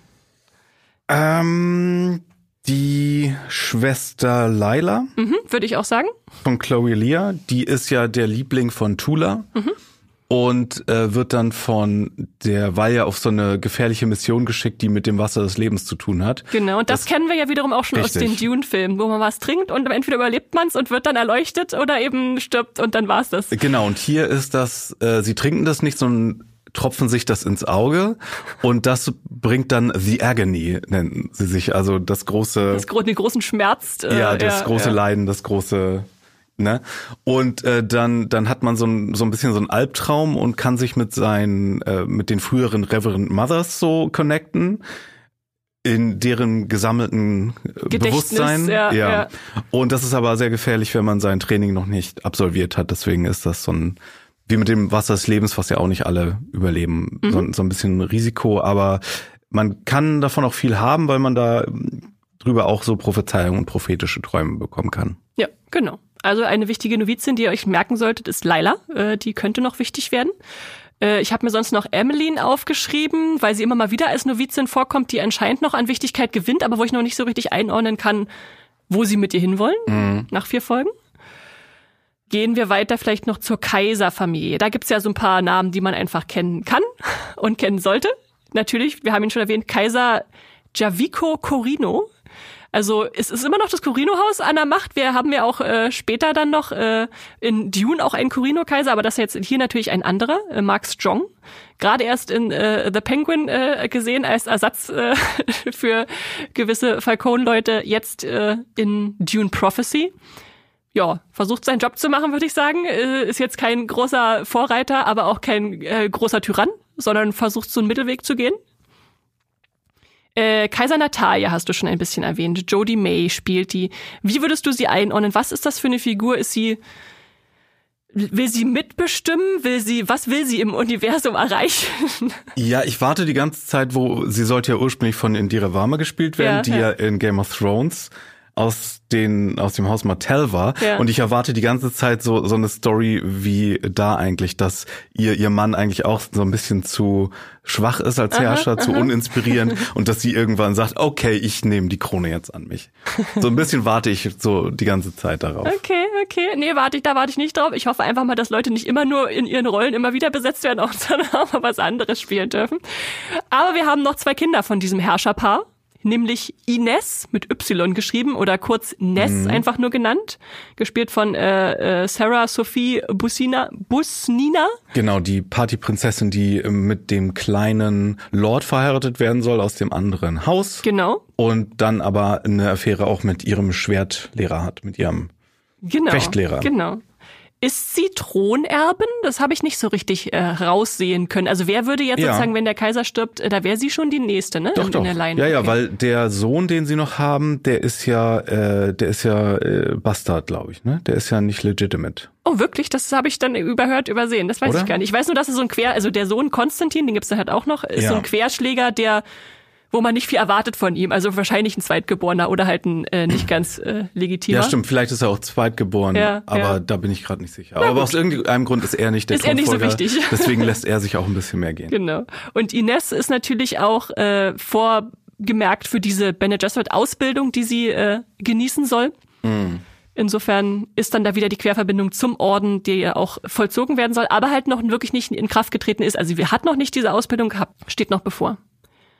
Die Schwester Lila. Würde ich auch sagen. Von Chloe Leah. Die ist ja der Liebling von Tula. Und wird dann von der Weihe auf so eine gefährliche Mission geschickt, die mit dem Wasser des Lebens zu tun hat. Genau, und das kennen wir ja wiederum auch schon aus den Dune-Filmen, wo man was trinkt und entweder überlebt man es und wird dann erleuchtet oder eben stirbt und dann war's das. Genau, und hier ist das, sie trinken das nicht, sondern tropfen sich das ins Auge und das bringt dann The Agony, nennen sie sich, also den großen Schmerz. Das große Leiden, das große... Ne? Und dann hat man so ein bisschen so einen Albtraum und kann sich mit den früheren Reverend Mothers so connecten, in deren gesammelten Bewusstsein. Ja. Und das ist aber sehr gefährlich, wenn man sein Training noch nicht absolviert hat. Deswegen ist das so wie mit dem Wasser des Lebens, was ja auch nicht alle überleben, so ein bisschen Risiko. Aber man kann davon auch viel haben, weil man da drüber auch so Prophezeiungen und prophetische Träume bekommen kann. Ja, genau. Also eine wichtige Novizin, die ihr euch merken solltet, ist Lila. Die könnte noch wichtig werden. Ich habe mir sonst noch Emmeline aufgeschrieben, weil sie immer mal wieder als Novizin vorkommt, die anscheinend noch an Wichtigkeit gewinnt, aber wo ich noch nicht so richtig einordnen kann, wo sie mit ihr hinwollen, nach 4 Folgen. Gehen wir weiter vielleicht noch zur Kaiserfamilie. Da gibt's ja so ein paar Namen, die man einfach kennen kann und kennen sollte. Natürlich, wir haben ihn schon erwähnt, Kaiser Javico Corino. Also es ist immer noch das Corino-Haus an der Macht. Wir haben ja auch später dann noch in Dune auch einen Corino-Kaiser, aber das ist jetzt hier natürlich ein anderer, Mark Strong. Gerade erst in The Penguin gesehen als Ersatz für gewisse Falcone-Leute, jetzt in Dune Prophecy. Ja, versucht seinen Job zu machen, würde ich sagen. Ist jetzt kein großer Vorreiter, aber auch kein großer Tyrann, sondern versucht so einen Mittelweg zu gehen. Kaiser Natalia hast du schon ein bisschen erwähnt. Jodie May spielt die. Wie würdest du sie einordnen? Was ist das für eine Figur? Will sie mitbestimmen? Was will sie im Universum erreichen? Ja, ich warte die ganze Zeit, sie sollte ja ursprünglich von Indira Varma gespielt werden, die ja in Game of Thrones aus dem Haus Martell war. Ja. Und ich erwarte die ganze Zeit so eine Story wie da eigentlich, dass ihr Mann eigentlich auch so ein bisschen zu schwach ist als Herrscher, zu uninspirierend und dass sie irgendwann sagt, okay, ich nehme die Krone jetzt an mich. So ein bisschen warte ich so die ganze Zeit darauf. Okay. Nee, da warte ich nicht drauf. Ich hoffe einfach mal, dass Leute nicht immer nur in ihren Rollen immer wieder besetzt werden, sondern auch mal was anderes spielen dürfen. Aber wir haben noch 2 Kinder von diesem Herrscherpaar. Nämlich Ines mit Y geschrieben oder kurz Ness einfach nur genannt, gespielt von Sarah Sophie Busnina. Genau, die Partyprinzessin, die mit dem kleinen Lord verheiratet werden soll aus dem anderen Haus. Genau. Und dann aber eine Affäre auch mit ihrem Schwertlehrer hat, mit ihrem Fechtlehrer. Genau. Ist sie Thronerbin? Das habe ich nicht so richtig raussehen können. Also wer würde jetzt sozusagen, wenn der Kaiser stirbt, da wäre sie schon die Nächste, ne? Doch. In der Line. Ja, okay. Weil der Sohn, den sie noch haben, der ist ja Bastard, glaube ich, ne? Der ist ja nicht legitimate. Oh, wirklich? Das habe ich dann übersehen. Das weiß ich gar nicht. Ich weiß nur, dass es so also der Sohn Konstantin, den gibt's da halt auch noch, ist so ein Querschläger, wo man nicht viel erwartet von ihm. Also wahrscheinlich ein Zweitgeborener oder halt ein nicht ganz legitimer. Ja, stimmt. Vielleicht ist er auch Zweitgeboren, aber da bin ich gerade nicht sicher. Aber aus irgendeinem Grund ist er nicht der Thronfolger. Ist er nicht so wichtig. Deswegen lässt er sich auch ein bisschen mehr gehen. Genau. Und Ines ist natürlich auch vorgemerkt für diese Bene Gesserit Ausbildung, die sie genießen soll. Insofern ist dann da wieder die Querverbindung zum Orden, die ja auch vollzogen werden soll, aber halt noch wirklich nicht in Kraft getreten ist. Also sie hat noch nicht diese Ausbildung gehabt, steht noch bevor.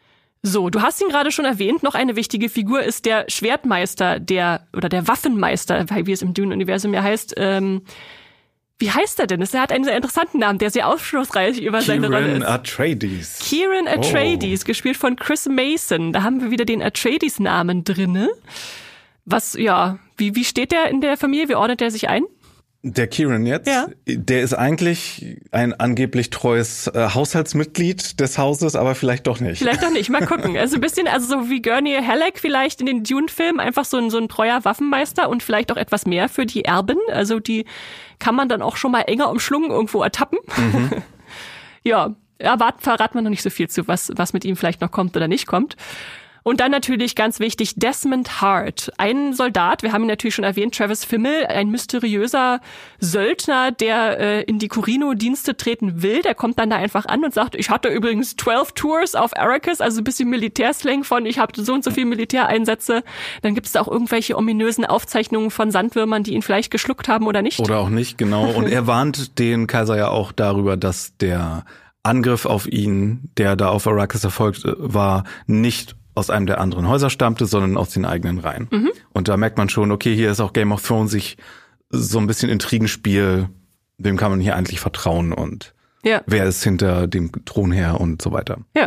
So, du hast ihn gerade schon erwähnt, noch eine wichtige Figur ist der Schwertmeister, der Waffenmeister, wie es im Dune-Universum ja heißt. Wie heißt er denn? Er hat einen sehr interessanten Namen, der sehr aufschlussreich über seine Rolle ist. Kieran Atreides, gespielt von Chris Mason. Da haben wir wieder den Atreides-Namen drinne. Was, ja, wie steht der in der Familie? Wie ordnet der sich ein? Der Kieran jetzt, ja. Der ist eigentlich ein angeblich treues Haushaltsmitglied des Hauses, aber vielleicht doch nicht. Vielleicht doch nicht, mal gucken. Also ein bisschen, so wie Gurney Halleck vielleicht in den Dune-Filmen, einfach so ein treuer Waffenmeister und vielleicht auch etwas mehr für die Erben. Also die kann man dann auch schon mal enger umschlungen irgendwo ertappen. Mhm. Ja, verraten wir noch nicht so viel zu, was mit ihm vielleicht noch kommt oder nicht kommt. Und dann natürlich ganz wichtig Desmond Hart, ein Soldat, wir haben ihn natürlich schon erwähnt, Travis Fimmel, ein mysteriöser Söldner, der in die Corino-Dienste treten will. Der kommt dann da einfach an und sagt, ich hatte übrigens 12 Tours auf Arrakis, also ein bisschen Militärslang von, ich habe so und so viele Militäreinsätze. Dann gibt es da auch irgendwelche ominösen Aufzeichnungen von Sandwürmern, die ihn vielleicht geschluckt haben oder nicht. Oder auch nicht, genau. Und er warnt den Kaiser ja auch darüber, dass der Angriff auf ihn, der da auf Arrakis erfolgt war, nicht aus einem der anderen Häuser stammte, sondern aus den eigenen Reihen. Mhm. Und da merkt man schon, okay, hier ist auch Game of Thrones sich so ein bisschen Intrigenspiel, wem kann man hier eigentlich vertrauen und wer ist hinter dem Thron her und so weiter. Ja.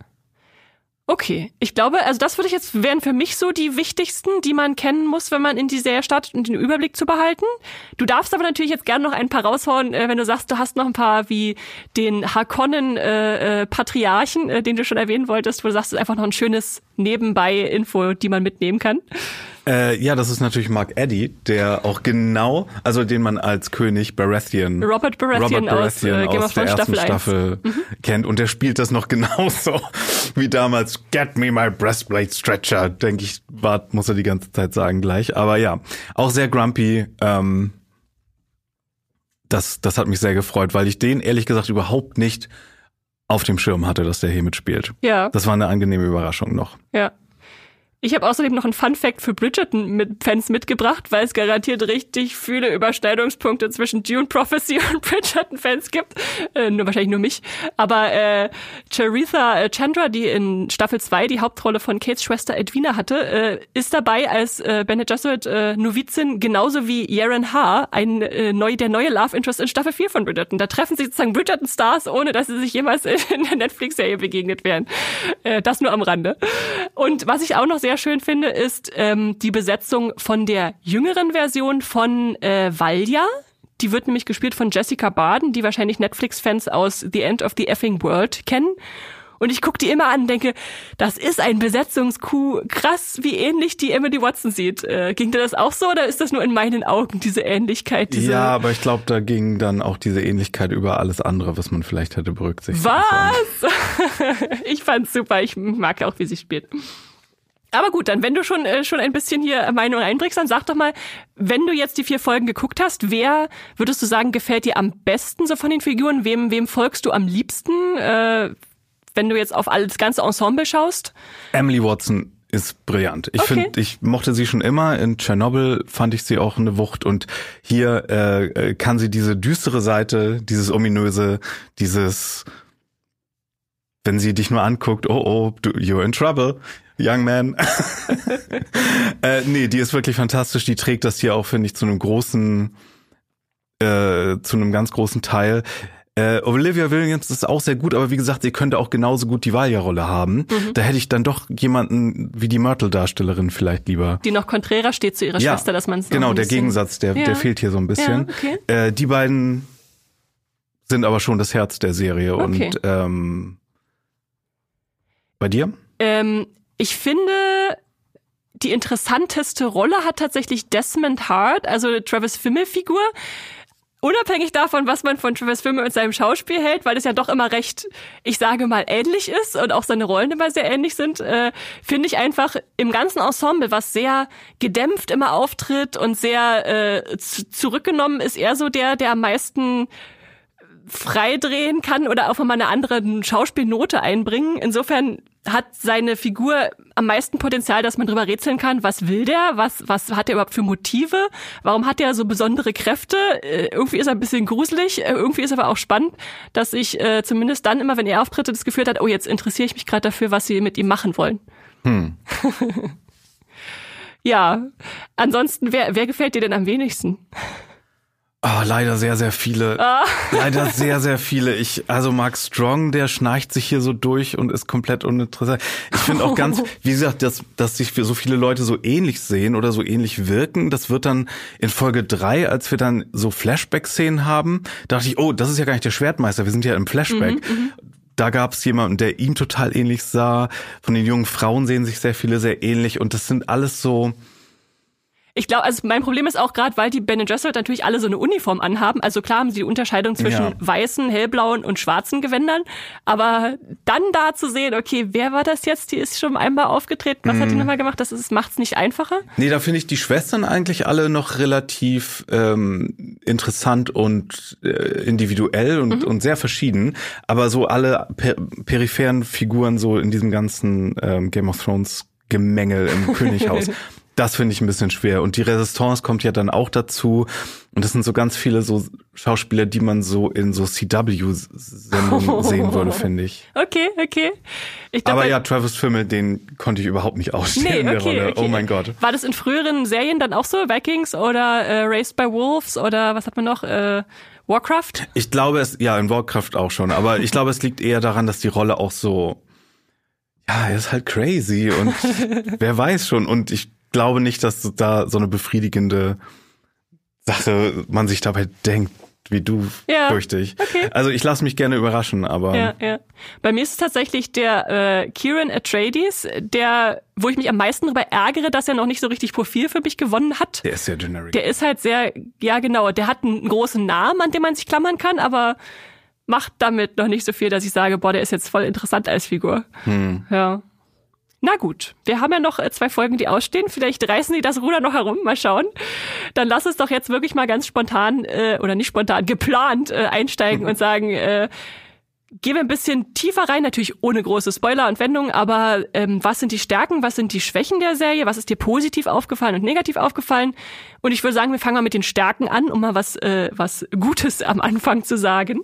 Okay, ich glaube, also das wären für mich so die wichtigsten, die man kennen muss, wenn man in die Serie startet, um den Überblick zu behalten. Du darfst aber natürlich jetzt gerne noch ein paar raushauen, wenn du sagst, du hast noch ein paar wie den Harkonnen-Patriarchen, den du schon erwähnen wolltest, wo du sagst, es ist einfach noch ein schönes Nebenbei-Info, die man mitnehmen kann. Ja, das ist natürlich Mark Eddy, der auch genau, also den man als König Baratheon Robert Baratheon aus Game of Thrones Staffel kennt. Und der spielt das noch genauso wie damals. Get me my breastplate stretcher, denke ich, muss er die ganze Zeit sagen gleich. Aber ja, auch sehr grumpy. Das hat mich sehr gefreut, weil ich den ehrlich gesagt überhaupt nicht auf dem Schirm hatte, dass der hier mitspielt. Ja. Das war eine angenehme Überraschung noch. Ja. Ich habe außerdem noch einen Fun-Fact für Bridgerton-Fans mitgebracht, weil es garantiert richtig viele Überschneidungspunkte zwischen Dune Prophecy und Bridgerton-Fans gibt. Wahrscheinlich nur mich. Aber Charitha Chandra, die in Staffel 2 die Hauptrolle von Kates Schwester Edwina hatte, ist dabei als Bene Gesserit Novizin, genauso wie Yaren Haar, der neue Love Interest in Staffel 4 von Bridgerton. Da treffen sie sozusagen Bridgerton-Stars, ohne dass sie sich jemals in der Netflix-Serie begegnet wären. Das nur am Rande. Und was ich auch noch sehr schön finde, ist die Besetzung von der jüngeren Version von Valja. Die wird nämlich gespielt von Jessica Barden, die wahrscheinlich Netflix-Fans aus The End of the Effing World kennen. Und ich gucke die immer an und denke, das ist ein Besetzungskuh. Krass, wie ähnlich die Emily Watson sieht. Ging dir das auch so oder ist das nur in meinen Augen, diese Ähnlichkeit? Ja, aber ich glaube, da ging dann auch diese Ähnlichkeit über alles andere, was man vielleicht hätte berücksichtigen sollen. Was? Ich fand's super. Ich mag auch, wie sie spielt. Aber gut, dann wenn du schon ein bisschen hier Meinung einbringst, dann sag doch mal, wenn du jetzt die 4 Folgen geguckt hast, wer, würdest du sagen, gefällt dir am besten so von den Figuren? Wem folgst du am liebsten, wenn du jetzt auf das ganze Ensemble schaust? Emily Watson ist brillant. Ich mochte sie schon immer. In Tschernobyl fand ich sie auch eine Wucht. Und hier kann sie diese düstere Seite, dieses ominöse, dieses, wenn sie dich nur anguckt, you're in trouble. Young man. Nee, die ist wirklich fantastisch. Die trägt das hier auch, finde ich, zu einem ganz großen Teil. Olivia Williams ist auch sehr gut, aber wie gesagt, sie könnte auch genauso gut die Valja-Rolle haben. Mhm. Da hätte ich dann doch jemanden wie die Myrtle-Darstellerin vielleicht lieber. Die noch konträr steht zu ihrer Schwester, dass man es genau, der Gegensatz, der fehlt hier so ein bisschen. Ja, okay. Die beiden sind aber schon das Herz der Serie. Okay. Und bei dir? Ich finde, die interessanteste Rolle hat tatsächlich Desmond Hart, also Travis Fimmel-Figur. Unabhängig davon, was man von Travis Fimmel und seinem Schauspiel hält, weil es ja doch immer recht, ich sage mal, ähnlich ist und auch seine Rollen immer sehr ähnlich sind, finde ich einfach im ganzen Ensemble, was sehr gedämpft immer auftritt und sehr zurückgenommen ist, eher so der am meisten frei drehen kann oder auch mal eine andere Schauspielnote einbringen. Insofern hat seine Figur am meisten Potenzial, dass man drüber rätseln kann, was will der, was hat er überhaupt für Motive, warum hat er so besondere Kräfte, irgendwie ist er ein bisschen gruselig, irgendwie ist er aber auch spannend, dass ich zumindest dann immer, wenn er auftritt, das Gefühl hat, oh, jetzt interessiere ich mich gerade dafür, was sie mit ihm machen wollen. Ja, ansonsten, wer gefällt dir denn am wenigsten? Oh, leider sehr, sehr viele. Leider sehr, sehr viele. Also Mark Strong, der schnarcht sich hier so durch und ist komplett uninteressant. Ich finde auch ganz, wie gesagt, dass sich so viele Leute so ähnlich sehen oder so ähnlich wirken, das wird dann in Folge 3, als wir dann so Flashback-Szenen haben, dachte ich, oh, das ist ja gar nicht der Schwertmeister, wir sind ja im Flashback. Da gab es jemanden, der ihm total ähnlich sah. Von den jungen Frauen sehen sich sehr viele sehr ähnlich und das sind alles so... Ich glaube, also mein Problem ist auch gerade, weil die Bene Gesserit natürlich alle so eine Uniform anhaben. Also klar haben sie die Unterscheidung zwischen weißen, hellblauen und schwarzen Gewändern. Aber dann da zu sehen, okay, wer war das jetzt? Die ist schon einmal aufgetreten. Was hat die nochmal gemacht? Das macht's nicht einfacher. Nee, da finde ich die Schwestern eigentlich alle noch relativ interessant und individuell und sehr verschieden. Aber so alle peripheren Figuren so in diesem ganzen Game of Thrones Gemengel im Könighaus. Das finde ich ein bisschen schwer. Und die Resistance kommt ja dann auch dazu. Und das sind so ganz viele so Schauspieler, die man so in so CW-Sendungen sehen würde, finde ich. Okay. Aber ja, Travis Fimmel, den konnte ich überhaupt nicht ausstehen in der Rolle. Okay. Oh mein Gott. War das in früheren Serien dann auch so? Vikings oder Raised by Wolves oder was hat man noch? Warcraft? Ich glaube in Warcraft auch schon. Aber ich glaube, es liegt eher daran, dass die Rolle auch so, ja, er ist halt crazy und wer weiß schon. Und ich glaube nicht, dass da so eine befriedigende Sache man sich dabei denkt, wie du, fürchte ich. Okay. Also ich lasse mich gerne überraschen, aber... Ja. Bei mir ist es tatsächlich der Kieran Atreides, wo ich mich am meisten darüber ärgere, dass er noch nicht so richtig Profil für mich gewonnen hat. Der ist sehr generic. Der ist halt sehr, ja genau, der hat einen großen Namen, an dem man sich klammern kann, aber macht damit noch nicht so viel, dass ich sage, boah, der ist jetzt voll interessant als Figur. Ja. Na gut, wir haben ja noch 2 Folgen, die ausstehen. Vielleicht reißen sie das Ruder noch herum, mal schauen. Dann lass uns doch jetzt wirklich mal ganz spontan, oder nicht spontan, geplant einsteigen und sagen, gehen wir ein bisschen tiefer rein, natürlich ohne große Spoiler und Wendungen, aber was sind die Stärken, was sind die Schwächen der Serie, was ist dir positiv aufgefallen und negativ aufgefallen? Und ich würde sagen, wir fangen mal mit den Stärken an, um mal was Gutes am Anfang zu sagen.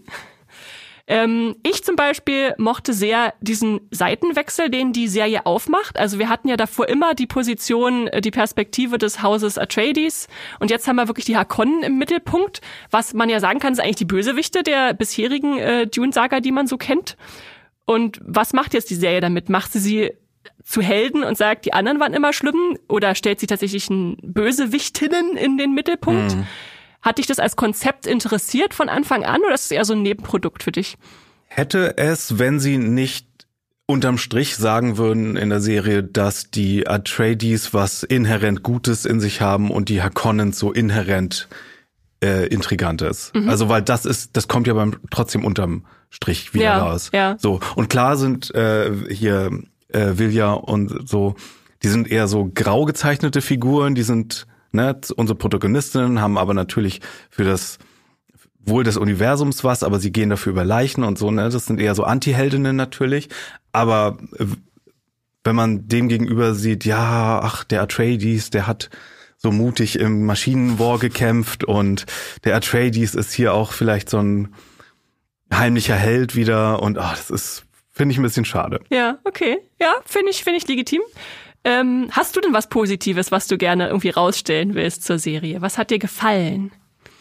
Ich zum Beispiel mochte sehr diesen Seitenwechsel, den die Serie aufmacht. Also wir hatten ja davor immer die Position, die Perspektive des Hauses Atreides und jetzt haben wir wirklich die Harkonnen im Mittelpunkt. Was man ja sagen kann, ist eigentlich die Bösewichte der bisherigen Dune-Saga, die man so kennt. Und was macht jetzt die Serie damit? Macht sie zu Helden und sagt, die anderen waren immer schlimm? Oder stellt sie tatsächlich einen Bösewichtinnen in den Mittelpunkt? Hat dich das als Konzept interessiert von Anfang an oder ist es eher so ein Nebenprodukt für dich? Hätte es, wenn sie nicht unterm Strich sagen würden in der Serie, dass die Atreides was inhärent Gutes in sich haben und die Harkonnens so inhärent intrigant ist. Also weil das kommt ja trotzdem unterm Strich wieder raus. Ja. So. Und klar sind hier Vilja und so, die sind eher so grau gezeichnete Figuren, die sind unsere Protagonistinnen haben aber natürlich für das Wohl des Universums was, aber sie gehen dafür über Leichen und so, das sind eher so Anti-Heldinnen natürlich, aber wenn man dem gegenüber sieht, der Atreides, der hat so mutig im Maschinenwar gekämpft und der Atreides ist hier auch vielleicht so ein heimlicher Held wieder und das ist, finde ich ein bisschen schade. Ja, okay. Ja, finde ich legitim. Hast du denn was Positives, was du gerne irgendwie rausstellen willst zur Serie? Was hat dir gefallen?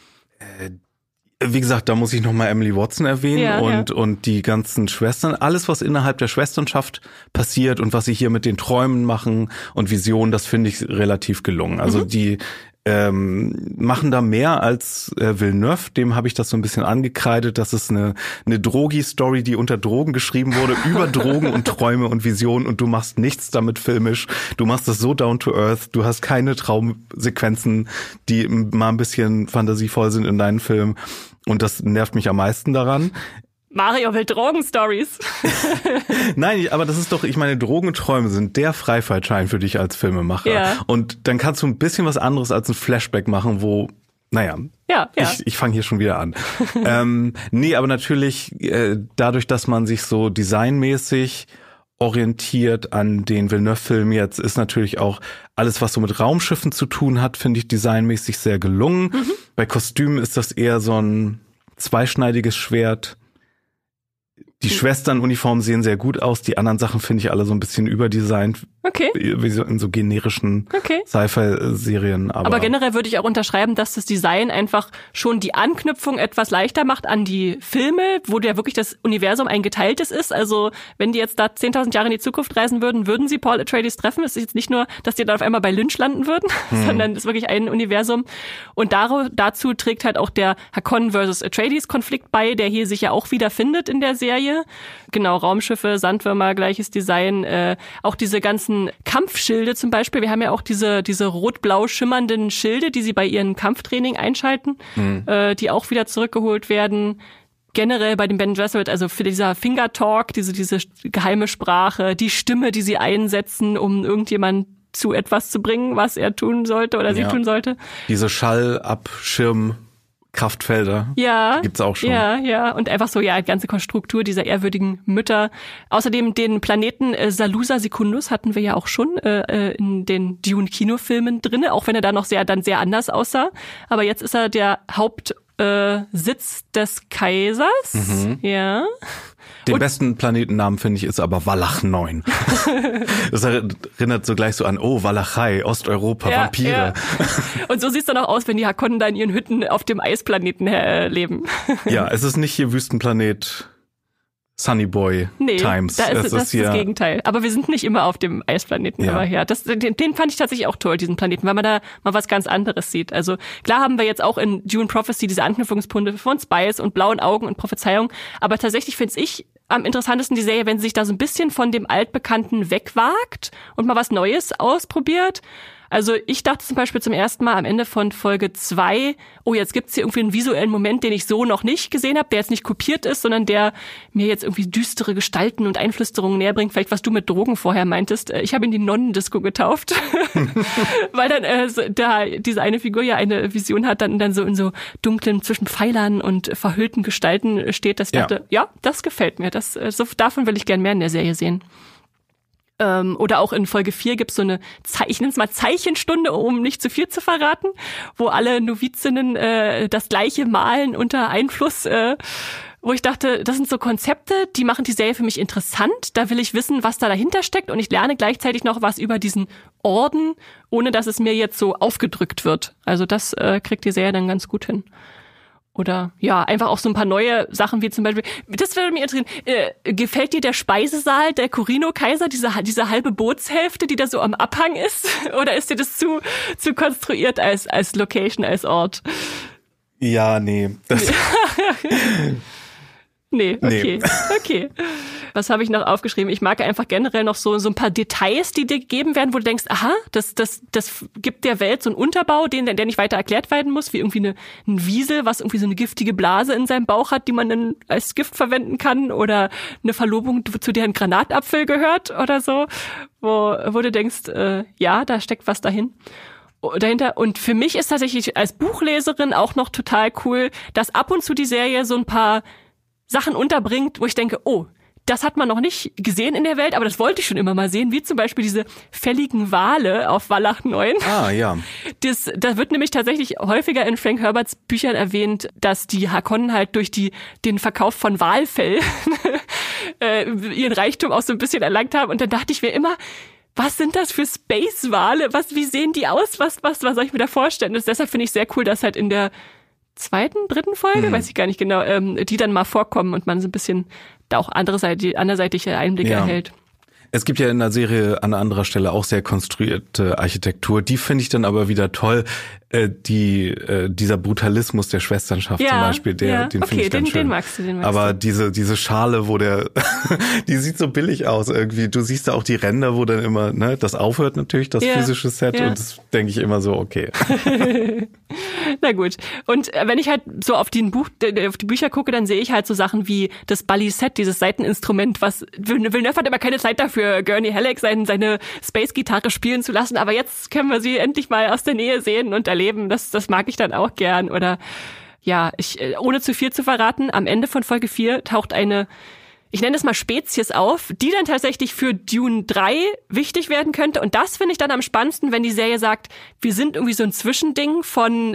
Wie gesagt, da muss ich nochmal Emily Watson erwähnen und die ganzen Schwestern. Alles, was innerhalb der Schwesternschaft passiert und was sie hier mit den Träumen machen und Visionen, das finde ich relativ gelungen. Also die machen da mehr als Villeneuve. Dem habe ich das so ein bisschen angekreidet. Das ist eine Drogi-Story, die unter Drogen geschrieben wurde, über Drogen und Träume und Visionen und du machst nichts damit filmisch. Du machst das so down to earth. Du hast keine Traumsequenzen, die mal ein bisschen fantasievoll sind in deinen Filmen. Und das nervt mich am meisten daran. Mario will Drogenstories. Nein, aber das ist doch, ich meine, Drogen und Träume sind der Freifahrtschein für dich als Filmemacher. Ja. Und dann kannst du ein bisschen was anderes als ein Flashback machen, wo, Ja. Ich fange hier schon wieder an. Nee, aber natürlich dadurch, dass man sich so designmäßig orientiert an den Villeneuve-Film jetzt, ist natürlich auch alles, was so mit Raumschiffen zu tun hat, finde ich designmäßig sehr gelungen. Bei Kostümen ist das eher so ein zweischneidiges Schwert. Die Schwesternuniformen sehen sehr gut aus, die anderen Sachen finde ich alle so ein bisschen überdesignt. Okay. Wie so in so generischen Sci-Fi-Serien. Aber generell würde ich auch unterschreiben, dass das Design einfach schon die Anknüpfung etwas leichter macht an die Filme, wo ja wirklich das Universum ein geteiltes ist. Also wenn die jetzt da 10.000 Jahre in die Zukunft reisen würden sie Paul Atreides treffen. Es ist jetzt nicht nur, dass die dann auf einmal bei Lynch landen würden, sondern es ist wirklich ein Universum. Und dazu trägt halt auch der Harkonnen versus Atreides Konflikt bei, der hier sich ja auch wieder findet in der Serie. Genau, Raumschiffe, Sandwürmer, gleiches Design, auch diese ganzen Kampfschilde zum Beispiel. Wir haben ja auch diese rot-blau schimmernden Schilde, die sie bei ihrem Kampftraining einschalten, die auch wieder zurückgeholt werden. Generell bei dem Bene Gesserit, also für dieser Finger Talk, diese geheime Sprache, die Stimme, die sie einsetzen, um irgendjemand zu etwas zu bringen, was er tun sollte oder sie tun sollte. Diese Schallabschirmkraftfelder gibt's auch schon. Ja. Und einfach so, die ganze Struktur dieser ehrwürdigen Mütter. Außerdem den Planeten Salusa Secundus hatten wir ja auch schon in den Dune-Kinofilmen drinne, auch wenn er da noch sehr anders aussah. Aber jetzt ist er der Hauptsitz des Kaisers. Ja. Den besten Planetennamen, finde ich, ist aber Wallach 9. Das erinnert so gleich so an, Walachei, Osteuropa, Vampire. Ja. Und so sieht's dann auch aus, wenn die Harkonnen da in ihren Hütten auf dem Eisplaneten leben. Ja, es ist nicht hier Wüstenplanet Sunny Boy Times. Das ist das Gegenteil. Aber wir sind nicht immer auf dem Eisplaneten. Aber den fand ich tatsächlich auch toll, diesen Planeten, weil man da mal was ganz anderes sieht. Also klar haben wir jetzt auch in Dune Prophecy diese Anknüpfungspunkte von Spice und blauen Augen und Prophezeiung. Aber tatsächlich finde ich am interessantesten die Serie, wenn sie sich da so ein bisschen von dem Altbekannten wegwagt und mal was Neues ausprobiert. Also ich dachte zum Beispiel zum ersten Mal am Ende von Folge 2, jetzt gibt's hier irgendwie einen visuellen Moment, den ich so noch nicht gesehen habe, der jetzt nicht kopiert ist, sondern der mir jetzt irgendwie düstere Gestalten und Einflüsterungen näher bringt. Vielleicht, was du mit Drogen vorher meintest. Ich habe ihn die Nonnendisco getauft, weil dann da diese eine Figur ja eine Vision hat, dann so in so dunklen zwischen Pfeilern und verhüllten Gestalten steht, dass ich dachte, das gefällt mir. Davon will ich gern mehr in der Serie sehen. Oder auch in Folge 4 gibt's so eine, ich nenne es mal Zeichenstunde, um nicht zu viel zu verraten, wo alle Novizinnen das Gleiche malen unter Einfluss, wo ich dachte, das sind so Konzepte, die machen die Serie für mich interessant. Da will ich wissen, was da dahinter steckt und ich lerne gleichzeitig noch was über diesen Orden, ohne dass es mir jetzt so aufgedrückt wird. Also das kriegt die Serie dann ganz gut hin. Oder einfach auch so ein paar neue Sachen wie zum Beispiel, das würde mich interessieren, gefällt dir der Speisesaal der Corino-Kaiser, diese halbe Bootshälfte, die da so am Abhang ist? Oder ist dir das zu konstruiert als Location, als Ort? Ja, nee. Nee, okay. Was habe ich noch aufgeschrieben? Ich mag einfach generell noch so ein paar Details, die dir gegeben werden, wo du denkst, aha, das gibt der Welt so einen Unterbau, der nicht weiter erklärt werden muss, wie irgendwie ein Wiesel, was irgendwie so eine giftige Blase in seinem Bauch hat, die man dann als Gift verwenden kann, oder eine Verlobung, zu der ein Granatapfel gehört oder so, wo du denkst, da steckt was dahinter. Und für mich ist tatsächlich als Buchleserin auch noch total cool, dass ab und zu die Serie so ein paar Sachen unterbringt, wo ich denke, das hat man noch nicht gesehen in der Welt, aber das wollte ich schon immer mal sehen, wie zum Beispiel diese fälligen Wale auf Wallach 9. Ah, ja. Da wird nämlich tatsächlich häufiger in Frank Herberts Büchern erwähnt, dass die Harkonnen halt durch den Verkauf von Walfell ihren Reichtum auch so ein bisschen erlangt haben. Und dann dachte ich mir immer, was sind das für Space-Wale? Wie sehen die aus? Was soll ich mir da vorstellen? Und deshalb finde ich sehr cool, dass halt in der dritten Folge, weiß ich gar nicht genau, die dann mal vorkommen und man so ein bisschen da auch anderseitige Einblicke erhält. Es gibt ja in der Serie an anderer Stelle auch sehr konstruierte Architektur. Die finde ich dann aber wieder toll. Dieser Brutalismus der Schwesternschaft zum Beispiel, den finde ich ganz schön. Den magst du. Aber diese Schale, wo die sieht so billig aus irgendwie. Du siehst da auch die Ränder, wo dann immer, das aufhört natürlich, das physische Set. Und das denke ich immer so, okay. Na gut. Und wenn ich halt so auf die Bücher gucke, dann sehe ich halt so Sachen wie das Balisett, dieses Saiteninstrument, was Villeneuve hat immer keine Zeit dafür. für Gurney Halleck seine Space-Gitarre spielen zu lassen, aber jetzt können wir sie endlich mal aus der Nähe sehen und erleben. Das mag ich dann auch gern. Oder ja, ohne zu viel zu verraten, am Ende von Folge 4 taucht eine, ich nenne es mal Spezies auf, die dann tatsächlich für Dune 3 wichtig werden könnte. Und das finde ich dann am spannendsten, wenn die Serie sagt, wir sind irgendwie so ein Zwischending von,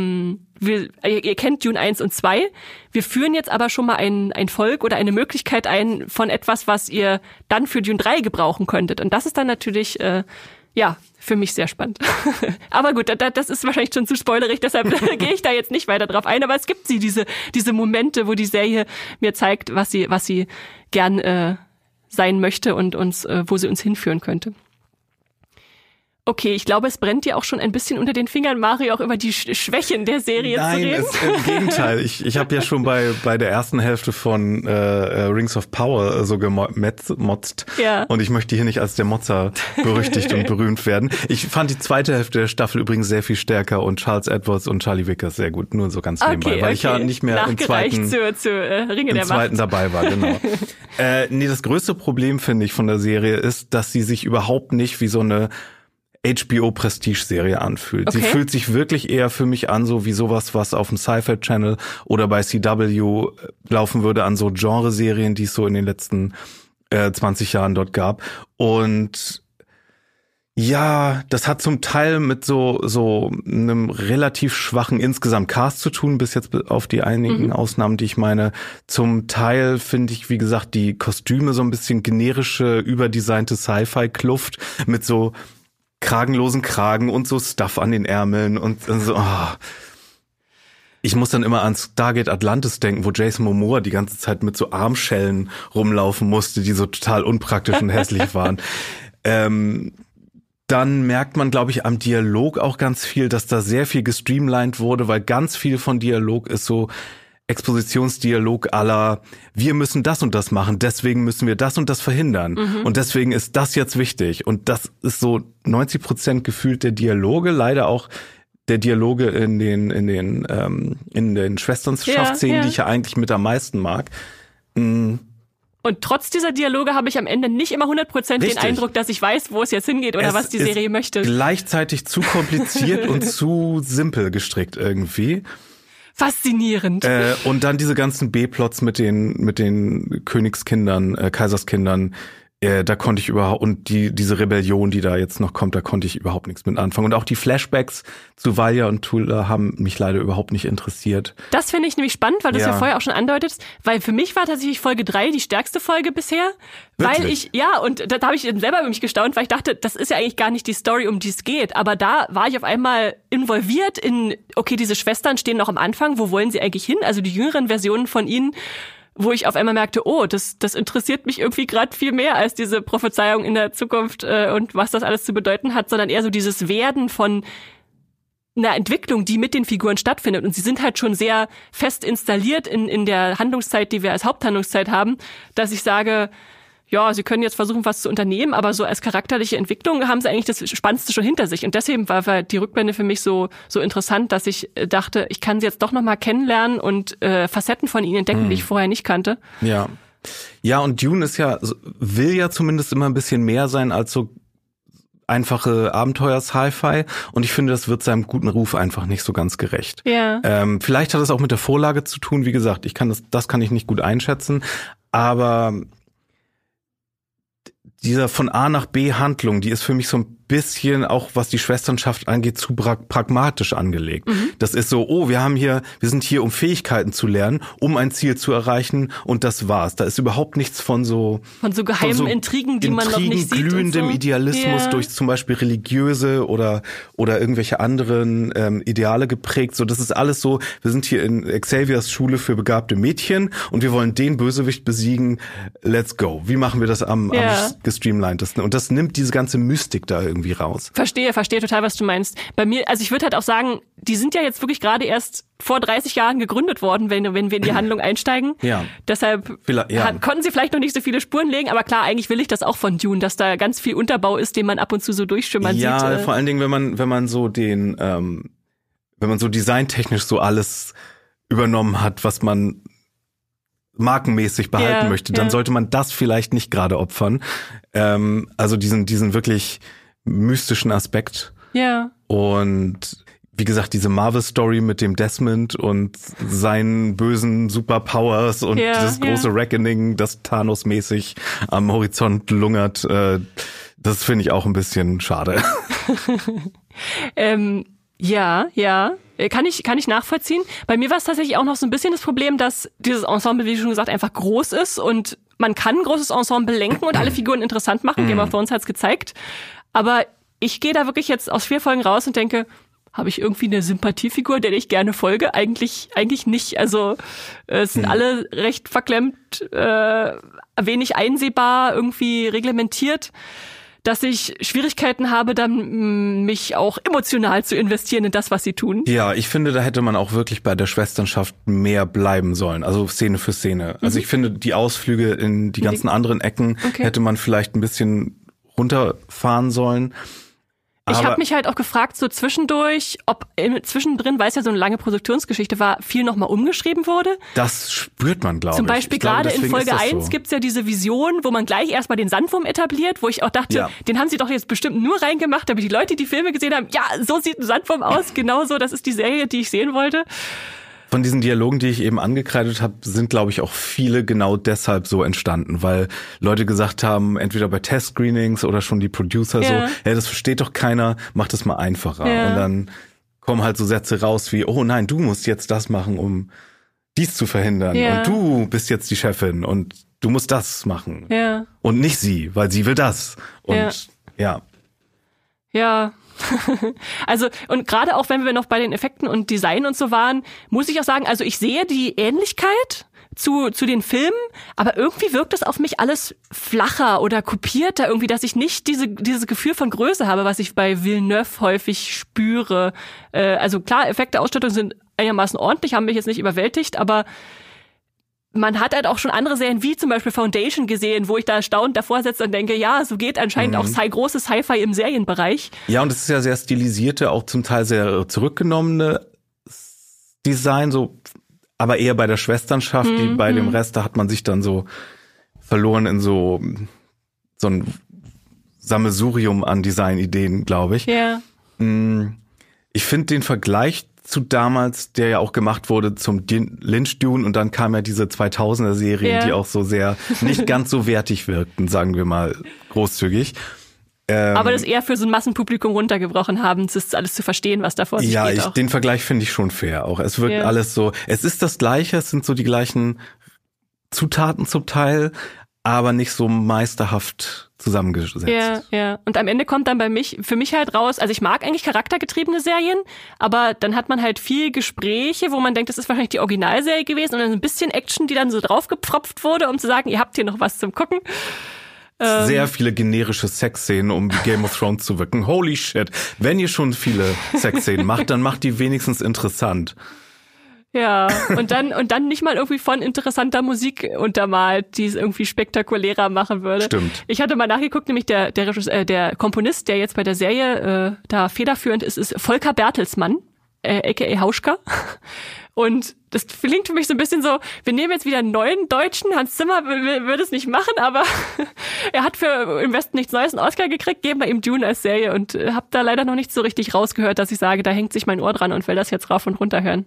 ihr kennt Dune 1 und 2, wir führen jetzt aber schon mal ein Volk oder eine Möglichkeit ein von etwas, was ihr dann für Dune 3 gebrauchen könntet. Und das ist dann natürlich, für mich sehr spannend. Aber gut, das ist wahrscheinlich schon zu spoilerig, deshalb gehe ich da jetzt nicht weiter drauf ein. Aber es gibt diese Momente, wo die Serie mir zeigt, was sie gern sein möchte und wo sie uns hinführen könnte. Okay, ich glaube, es brennt dir auch schon ein bisschen unter den Fingern, Mario, auch über die Schwächen der Serie zu reden. Nein, im Gegenteil. Ich habe ja schon bei der ersten Hälfte von Rings of Power so gemotzt. Ja. Und ich möchte hier nicht als der Motzer berüchtigt und berühmt werden. Ich fand die zweite Hälfte der Staffel übrigens sehr viel stärker und Charles Edwards und Charlie Vickers sehr gut. Nur so ganz nebenbei, weil ich ja nicht mehr im zweiten dabei war. Genau. Das größte Problem, finde ich, von der Serie ist, dass sie sich überhaupt nicht wie so eine HBO-Prestige-Serie anfühlt. Okay. Sie fühlt sich wirklich eher für mich an, so wie sowas, was auf dem Sci-Fi Channel oder bei CW laufen würde, an so Genreserien, die es so in den letzten 20 Jahren dort gab. Und ja, das hat zum Teil mit so einem relativ schwachen insgesamt Cast zu tun, bis jetzt auf die einigen Ausnahmen, die ich meine. Zum Teil finde ich, wie gesagt, die Kostüme so ein bisschen generische, überdesignte Sci-Fi-Kluft mit so kragenlosen Kragen und so Stuff an den Ärmeln und so. Oh. Ich muss dann immer an Stargate Atlantis denken, wo Jason Momoa die ganze Zeit mit so Armschellen rumlaufen musste, die so total unpraktisch und hässlich waren. Dann merkt man, glaube ich, am Dialog auch ganz viel, dass da sehr viel gestreamlined wurde, weil ganz viel von Dialog ist so Expositionsdialog à la, wir müssen das und das machen, deswegen müssen wir das und das verhindern. Und deswegen ist das jetzt wichtig. Und das ist so 90% gefühlt der Dialoge, leider auch der Dialoge in den Schwesternschaftsszenen, die ich ja eigentlich mit am meisten mag. Und trotz dieser Dialoge habe ich am Ende nicht immer 100% den Eindruck, dass ich weiß, wo es jetzt hingeht oder was die Serie möchte. Gleichzeitig zu kompliziert und zu simpel gestrickt irgendwie. Faszinierend. Und dann diese ganzen B-Plots mit den Königskindern, Kaiserskindern, da konnte ich überhaupt, und diese Rebellion, die da jetzt noch kommt, da konnte ich überhaupt nichts mit anfangen. Und auch die Flashbacks zu Valia und Tula haben mich leider überhaupt nicht interessiert. Das finde ich nämlich spannend, weil du es ja vorher auch schon andeutest, weil für mich war tatsächlich Folge 3 die stärkste Folge bisher. Wirklich? Weil und da habe ich selber über mich gestaunt, weil ich dachte, das ist ja eigentlich gar nicht die Story, um die es geht. Aber da war ich auf einmal involviert in, okay, diese Schwestern stehen noch am Anfang, wo wollen sie eigentlich hin? Also die jüngeren Versionen von ihnen, wo ich auf einmal merkte, das interessiert mich irgendwie gerade viel mehr als diese Prophezeiung in der Zukunft und was das alles zu bedeuten hat, sondern eher so dieses Werden von einer Entwicklung, die mit den Figuren stattfindet. Und sie sind halt schon sehr fest installiert in der Handlungszeit, die wir als Haupthandlungszeit haben, dass ich sage, ja, sie können jetzt versuchen, was zu unternehmen, aber so als charakterliche Entwicklung haben sie eigentlich das Spannendste schon hinter sich. Und deswegen war die Rückblende für mich so interessant, dass ich dachte, ich kann sie jetzt doch nochmal kennenlernen und Facetten von ihnen entdecken, die ich vorher nicht kannte. Ja. Ja, und Dune will ja zumindest immer ein bisschen mehr sein als so einfache Abenteuer-Sci-Fi. Und ich finde, das wird seinem guten Ruf einfach nicht so ganz gerecht. Ja. Vielleicht hat es auch mit der Vorlage zu tun. Wie gesagt, das kann ich nicht gut einschätzen. Aber dieser von A nach B Handlung, die ist für mich so ein bisschen, auch was die Schwesternschaft angeht, zu pragmatisch angelegt. Das ist so, wir sind hier, um Fähigkeiten zu lernen, um ein Ziel zu erreichen, und das war's. Da ist überhaupt nichts von so geheimen Intrigen, die man noch nicht sieht. Glühendem und so. Idealismus durch zum Beispiel religiöse oder irgendwelche anderen Ideale geprägt. So, das ist alles so, wir sind hier in Xaviers Schule für begabte Mädchen und wir wollen den Bösewicht besiegen. Let's go. Wie machen wir das am gestreamlinedesten? Und das nimmt diese ganze Mystik da irgendwie raus. Verstehe total, was du meinst. Bei mir, also ich würde halt auch sagen, die sind ja jetzt wirklich gerade erst vor 30 Jahren gegründet worden, wenn wir in die Handlung einsteigen. Ja. Deshalb konnten sie vielleicht noch nicht so viele Spuren legen, aber klar, eigentlich will ich das auch von Dune, dass da ganz viel Unterbau ist, den man ab und zu so durchschimmern sieht. Ja, vor allen Dingen, wenn man so designtechnisch so alles übernommen hat, was man markenmäßig behalten möchte, dann sollte man das vielleicht nicht gerade opfern. Also diesen wirklich mystischen Aspekt. Ja. Und wie gesagt, diese Marvel-Story mit dem Desmond und seinen bösen Superpowers und das große Reckoning, das Thanos-mäßig am Horizont lungert, das finde ich auch ein bisschen schade. Ja. Kann ich nachvollziehen. Bei mir war es tatsächlich auch noch so ein bisschen das Problem, dass dieses Ensemble, wie schon gesagt, einfach groß ist und man kann ein großes Ensemble lenken und alle Figuren interessant machen. Game of Thrones hat's gezeigt. Aber ich gehe da wirklich jetzt aus 4 Folgen raus und denke, habe ich irgendwie eine Sympathiefigur, der ich gerne folge? Eigentlich nicht. Also es sind alle recht verklemmt, wenig einsehbar, irgendwie reglementiert, dass ich Schwierigkeiten habe, dann mich auch emotional zu investieren in das, was sie tun. Ja, ich finde, da hätte man auch wirklich bei der Schwesternschaft mehr bleiben sollen, also Szene für Szene. Also ich finde, die Ausflüge in die ganzen anderen Ecken hätte man vielleicht ein bisschen runterfahren sollen. Ich habe mich halt auch gefragt, so zwischendurch, ob zwischendrin, weil es ja so eine lange Produktionsgeschichte war, viel nochmal umgeschrieben wurde. Das spürt man, glaube ich. Zum Beispiel gerade in Folge 1 gibt's ja diese Vision, wo man gleich erstmal den Sandwurm etabliert, wo ich auch dachte, den haben sie doch jetzt bestimmt nur reingemacht, damit die Leute, die Filme gesehen haben, ja, so sieht ein Sandwurm aus, genau so, das ist die Serie, die ich sehen wollte. Von diesen Dialogen, die ich eben angekreidet habe, sind, glaube ich, auch viele genau deshalb so entstanden, weil Leute gesagt haben, entweder bei Test-Screenings oder schon die Producer so, hey, das versteht doch keiner, mach das mal einfacher. Und dann kommen halt so Sätze raus wie, oh nein, du musst jetzt das machen, um dies zu verhindern. Und du bist jetzt die Chefin und du musst das machen. Und nicht sie, weil sie will das. Und ja. Also, und gerade auch wenn wir noch bei den Effekten und Design und so waren, muss ich auch sagen, also ich sehe die Ähnlichkeit zu den Filmen, aber irgendwie wirkt das auf mich alles flacher oder kopierter irgendwie, dass ich nicht dieses Gefühl von Größe habe, was ich bei Villeneuve häufig spüre. Also klar, Effekte, Ausstattung sind einigermaßen ordentlich, haben mich jetzt nicht überwältigt, aber man hat halt auch schon andere Serien wie zum Beispiel Foundation gesehen, wo ich da erstaunt davor sitze und denke, ja, so geht anscheinend auch großes Sci-Fi im Serienbereich. Ja, und es ist ja sehr stilisierte, auch zum Teil sehr zurückgenommene Design, so, aber eher bei der Schwesternschaft, die bei dem Rest, da hat man sich dann so verloren in so ein Sammelsurium an Designideen, glaube ich. Ja. Ich finde den Vergleich zu damals, der ja auch gemacht wurde zum Lynch Dune und dann kam ja diese 2000er-Serien, die auch so sehr nicht ganz so wertig wirkten, sagen wir mal großzügig. Aber das eher für so ein Massenpublikum runtergebrochen haben, das alles zu verstehen, was da vor sich geht. Ja, den Vergleich finde ich schon fair auch. Es wirkt alles so, es ist das Gleiche, es sind so die gleichen Zutaten zum Teil, aber nicht so meisterhaft zusammengesetzt. Ja. Und am Ende kommt dann für mich halt raus, also ich mag eigentlich charaktergetriebene Serien, aber dann hat man halt viel Gespräche, wo man denkt, das ist wahrscheinlich die Originalserie gewesen und dann ein bisschen Action, die dann so draufgepfropft wurde, um zu sagen, ihr habt hier noch was zum Gucken. Sehr viele generische Sexszenen, um Game of Thrones zu wirken. Holy shit. Wenn ihr schon viele Sexszenen macht, dann macht die wenigstens interessant. Ja, und dann nicht mal irgendwie von interessanter Musik untermalt, die es irgendwie spektakulärer machen würde. Stimmt. Ich hatte mal nachgeguckt, nämlich der Komponist, der jetzt bei der Serie da federführend ist Volker Bertelsmann, aka Hauschka. Und das klingt für mich so ein bisschen so, wir nehmen jetzt wieder einen neuen Deutschen, Hans Zimmer würde es nicht machen, aber er hat für Im Westen nichts Neues einen Oscar gekriegt, geben wir ihm Dune als Serie und habe da leider noch nicht so richtig rausgehört, dass ich sage, da hängt sich mein Ohr dran und will das jetzt rauf und runter hören.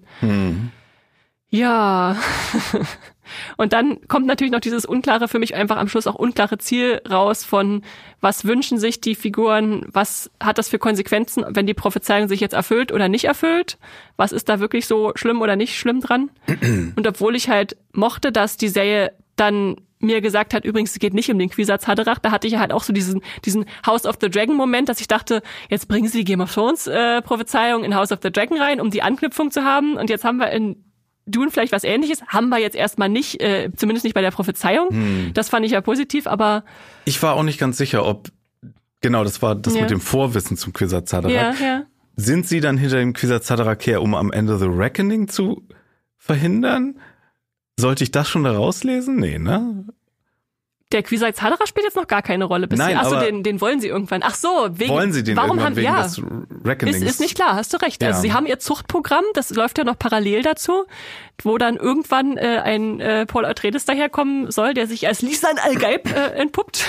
Ja. Und dann kommt natürlich noch dieses unklare, für mich einfach am Schluss auch unklare Ziel raus von, was wünschen sich die Figuren, was hat das für Konsequenzen, wenn die Prophezeiung sich jetzt erfüllt oder nicht erfüllt, was ist da wirklich so schlimm oder nicht schlimm dran. Und obwohl ich halt mochte, dass die Serie dann mir gesagt hat, übrigens, es geht nicht um den Kwisatz Haderach, da hatte ich halt auch so diesen House of the Dragon Moment, dass ich dachte, jetzt bringen sie die Game of Thrones Prophezeiung in House of the Dragon rein, um die Anknüpfung zu haben, und jetzt haben wir in Dune vielleicht was Ähnliches, haben wir jetzt erstmal nicht, zumindest nicht bei der Prophezeiung. Das fand ich ja positiv, aber ich war auch nicht ganz sicher, ob, genau, das war das mit dem Vorwissen zum Kwisatz Haderach. Ja. Sind sie dann hinter dem Kwisatz Haderach her, um am Ende The Reckoning zu verhindern? Sollte ich das schon da rauslesen? Nee, ne? Der Kwisatz Haderach spielt jetzt noch gar keine Rolle bisher. Nein, Achso, aber den wollen sie irgendwann. Ach so, wegen. Wollen sie den warum irgendwann haben, wegen ja, des Reckonings? Ist nicht klar, hast du recht. Ja. Also sie haben ihr Zuchtprogramm, das läuft ja noch parallel dazu, wo dann irgendwann ein Paul Atreides daherkommen soll, der sich als Lisan al-Gaib entpuppt.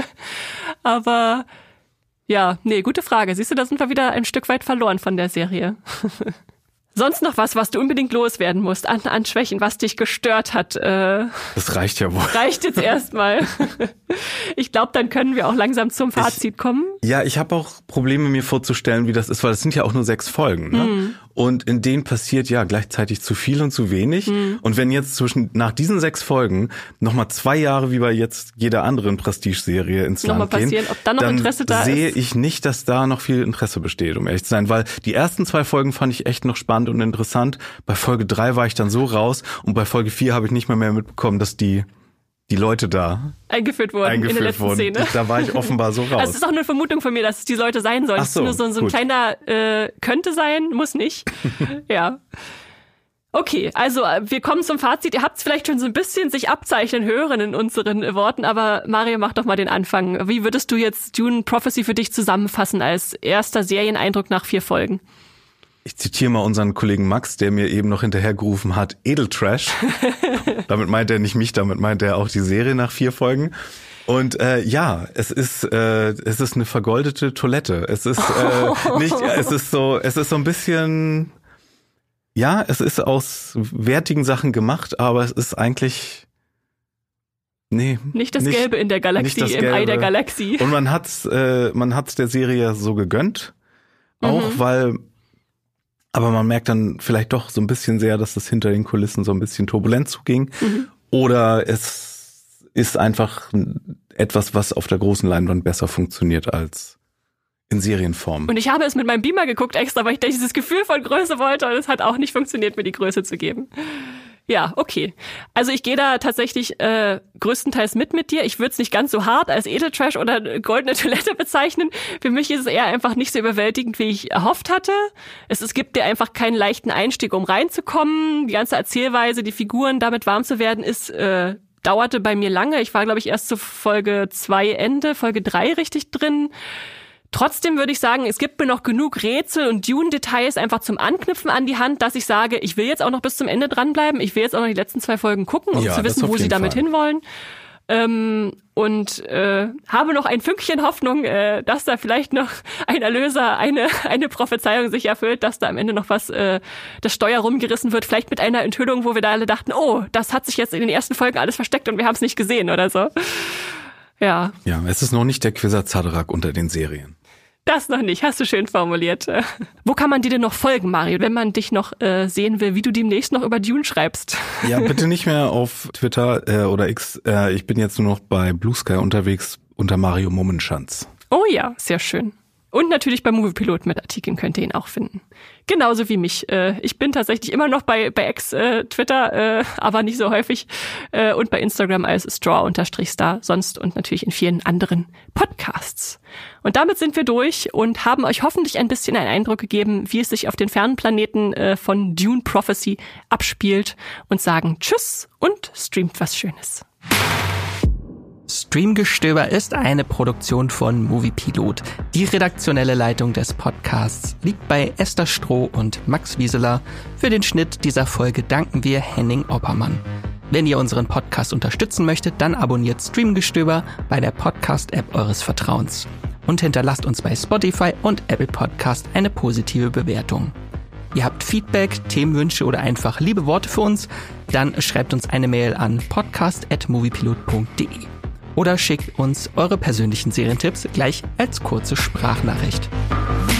Aber ja, nee, gute Frage. Siehst du, da sind wir wieder ein Stück weit verloren von der Serie. Sonst noch was du unbedingt loswerden musst an Schwächen, was dich gestört hat? Das reicht ja wohl. Reicht jetzt erstmal. Ich glaube, dann können wir auch langsam zum Fazit kommen. Ja, ich habe auch Probleme, mir vorzustellen, wie das ist, weil es sind ja auch nur 6 Folgen. Ne? Und in denen passiert ja gleichzeitig zu viel und zu wenig. Und wenn jetzt nach diesen 6 Folgen nochmal 2 Jahre wie bei jetzt jeder anderen Prestige-Serie ins Land gehen, ob dann noch Interesse da ist, sehe ich nicht, dass da noch viel Interesse besteht, um ehrlich zu sein. Weil die ersten 2 Folgen fand ich echt noch spannend und interessant. Bei Folge 3 war ich dann so raus und bei Folge 4 habe ich nicht mehr mitbekommen, dass die Leute da eingeführt wurden in der letzten Szene. Da war ich offenbar so raus. Also es ist auch eine Vermutung von mir, dass es die Leute sein sollen. Es ist nur so ein kleiner, könnte sein, muss nicht. Ja. Okay, also wir kommen zum Fazit. Ihr habt es vielleicht schon so ein bisschen sich abzeichnen hören in unseren Worten, aber Mario, mach doch mal den Anfang. Wie würdest du jetzt Dune Prophecy für dich zusammenfassen als erster Serieneindruck nach 4 Folgen? Ich zitiere mal unseren Kollegen Max, der mir eben noch hinterhergerufen hat, Edeltrash. Damit meint er nicht mich, damit meint er auch die Serie nach 4 Folgen. Und ja, es ist eine vergoldete Toilette. Es ist es ist so ein bisschen, ja, es ist aus wertigen Sachen gemacht, aber es ist eigentlich nicht das Gelbe in der Galaxie, im Ei der Galaxie. Und man hat's der Serie so gegönnt, auch weil. Aber man merkt dann vielleicht doch so ein bisschen sehr, dass das hinter den Kulissen so ein bisschen turbulent zuging. Oder es ist einfach etwas, was auf der großen Leinwand besser funktioniert als in Serienform. Und ich habe es mit meinem Beamer geguckt extra, weil ich dieses Gefühl von Größe wollte und es hat auch nicht funktioniert, mir die Größe zu geben. Ja, okay. Also ich gehe da tatsächlich größtenteils mit dir. Ich würde es nicht ganz so hart als Edeltrash oder goldene Toilette bezeichnen. Für mich ist es eher einfach nicht so überwältigend, wie ich erhofft hatte. Es gibt dir einfach keinen leichten Einstieg, um reinzukommen. Die ganze Erzählweise, die Figuren, damit warm zu werden, dauerte bei mir lange. Ich war, glaube ich, erst zu Folge 2 Ende, Folge 3 richtig drin. Trotzdem würde ich sagen, es gibt mir noch genug Rätsel und Dune-Details einfach zum Anknüpfen an die Hand, dass ich sage, ich will jetzt auch noch bis zum Ende dranbleiben. Ich will jetzt auch noch die letzten 2 Folgen gucken, um zu wissen, wo sie damit hinwollen. Und habe noch ein Fünkchen Hoffnung, dass da vielleicht noch ein Erlöser, eine Prophezeiung sich erfüllt, dass da am Ende noch was das Steuer rumgerissen wird. Vielleicht mit einer Enthüllung, wo wir da alle dachten, oh, das hat sich jetzt in den ersten Folgen alles versteckt und wir haben es nicht gesehen oder so. Ja. Ja, es ist noch nicht der Kwisatz Haderach unter den Serien. Das noch nicht, hast du schön formuliert. Wo kann man dir denn noch folgen, Mario, wenn man dich noch sehen will, wie du demnächst noch über Dune schreibst? Ja, bitte nicht mehr auf Twitter oder X. Ich bin jetzt nur noch bei Blue Sky unterwegs unter Mario Mummenschanz. Oh ja, sehr schön. Und natürlich bei Moviepilot mit Artikeln könnt ihr ihn auch finden. Genauso wie mich. Ich bin tatsächlich immer noch bei X, Twitter, aber nicht so häufig. Und bei Instagram als Straw_Star sonst und natürlich in vielen anderen Podcasts. Und damit sind wir durch und haben euch hoffentlich ein bisschen einen Eindruck gegeben, wie es sich auf den fernen Planeten von Dune Prophecy abspielt und sagen Tschüss und streamt was Schönes. Streamgestöber ist eine Produktion von Moviepilot. Die redaktionelle Leitung des Podcasts liegt bei Esther Stroh und Max Wieseler. Für den Schnitt dieser Folge danken wir Henning Oppermann. Wenn ihr unseren Podcast unterstützen möchtet, dann abonniert Streamgestöber bei der Podcast-App eures Vertrauens. Und hinterlasst uns bei Spotify und Apple Podcast eine positive Bewertung. Ihr habt Feedback, Themenwünsche oder einfach liebe Worte für uns? Dann schreibt uns eine Mail an podcast@moviepilot.de. Oder schickt uns eure persönlichen Serientipps gleich als kurze Sprachnachricht.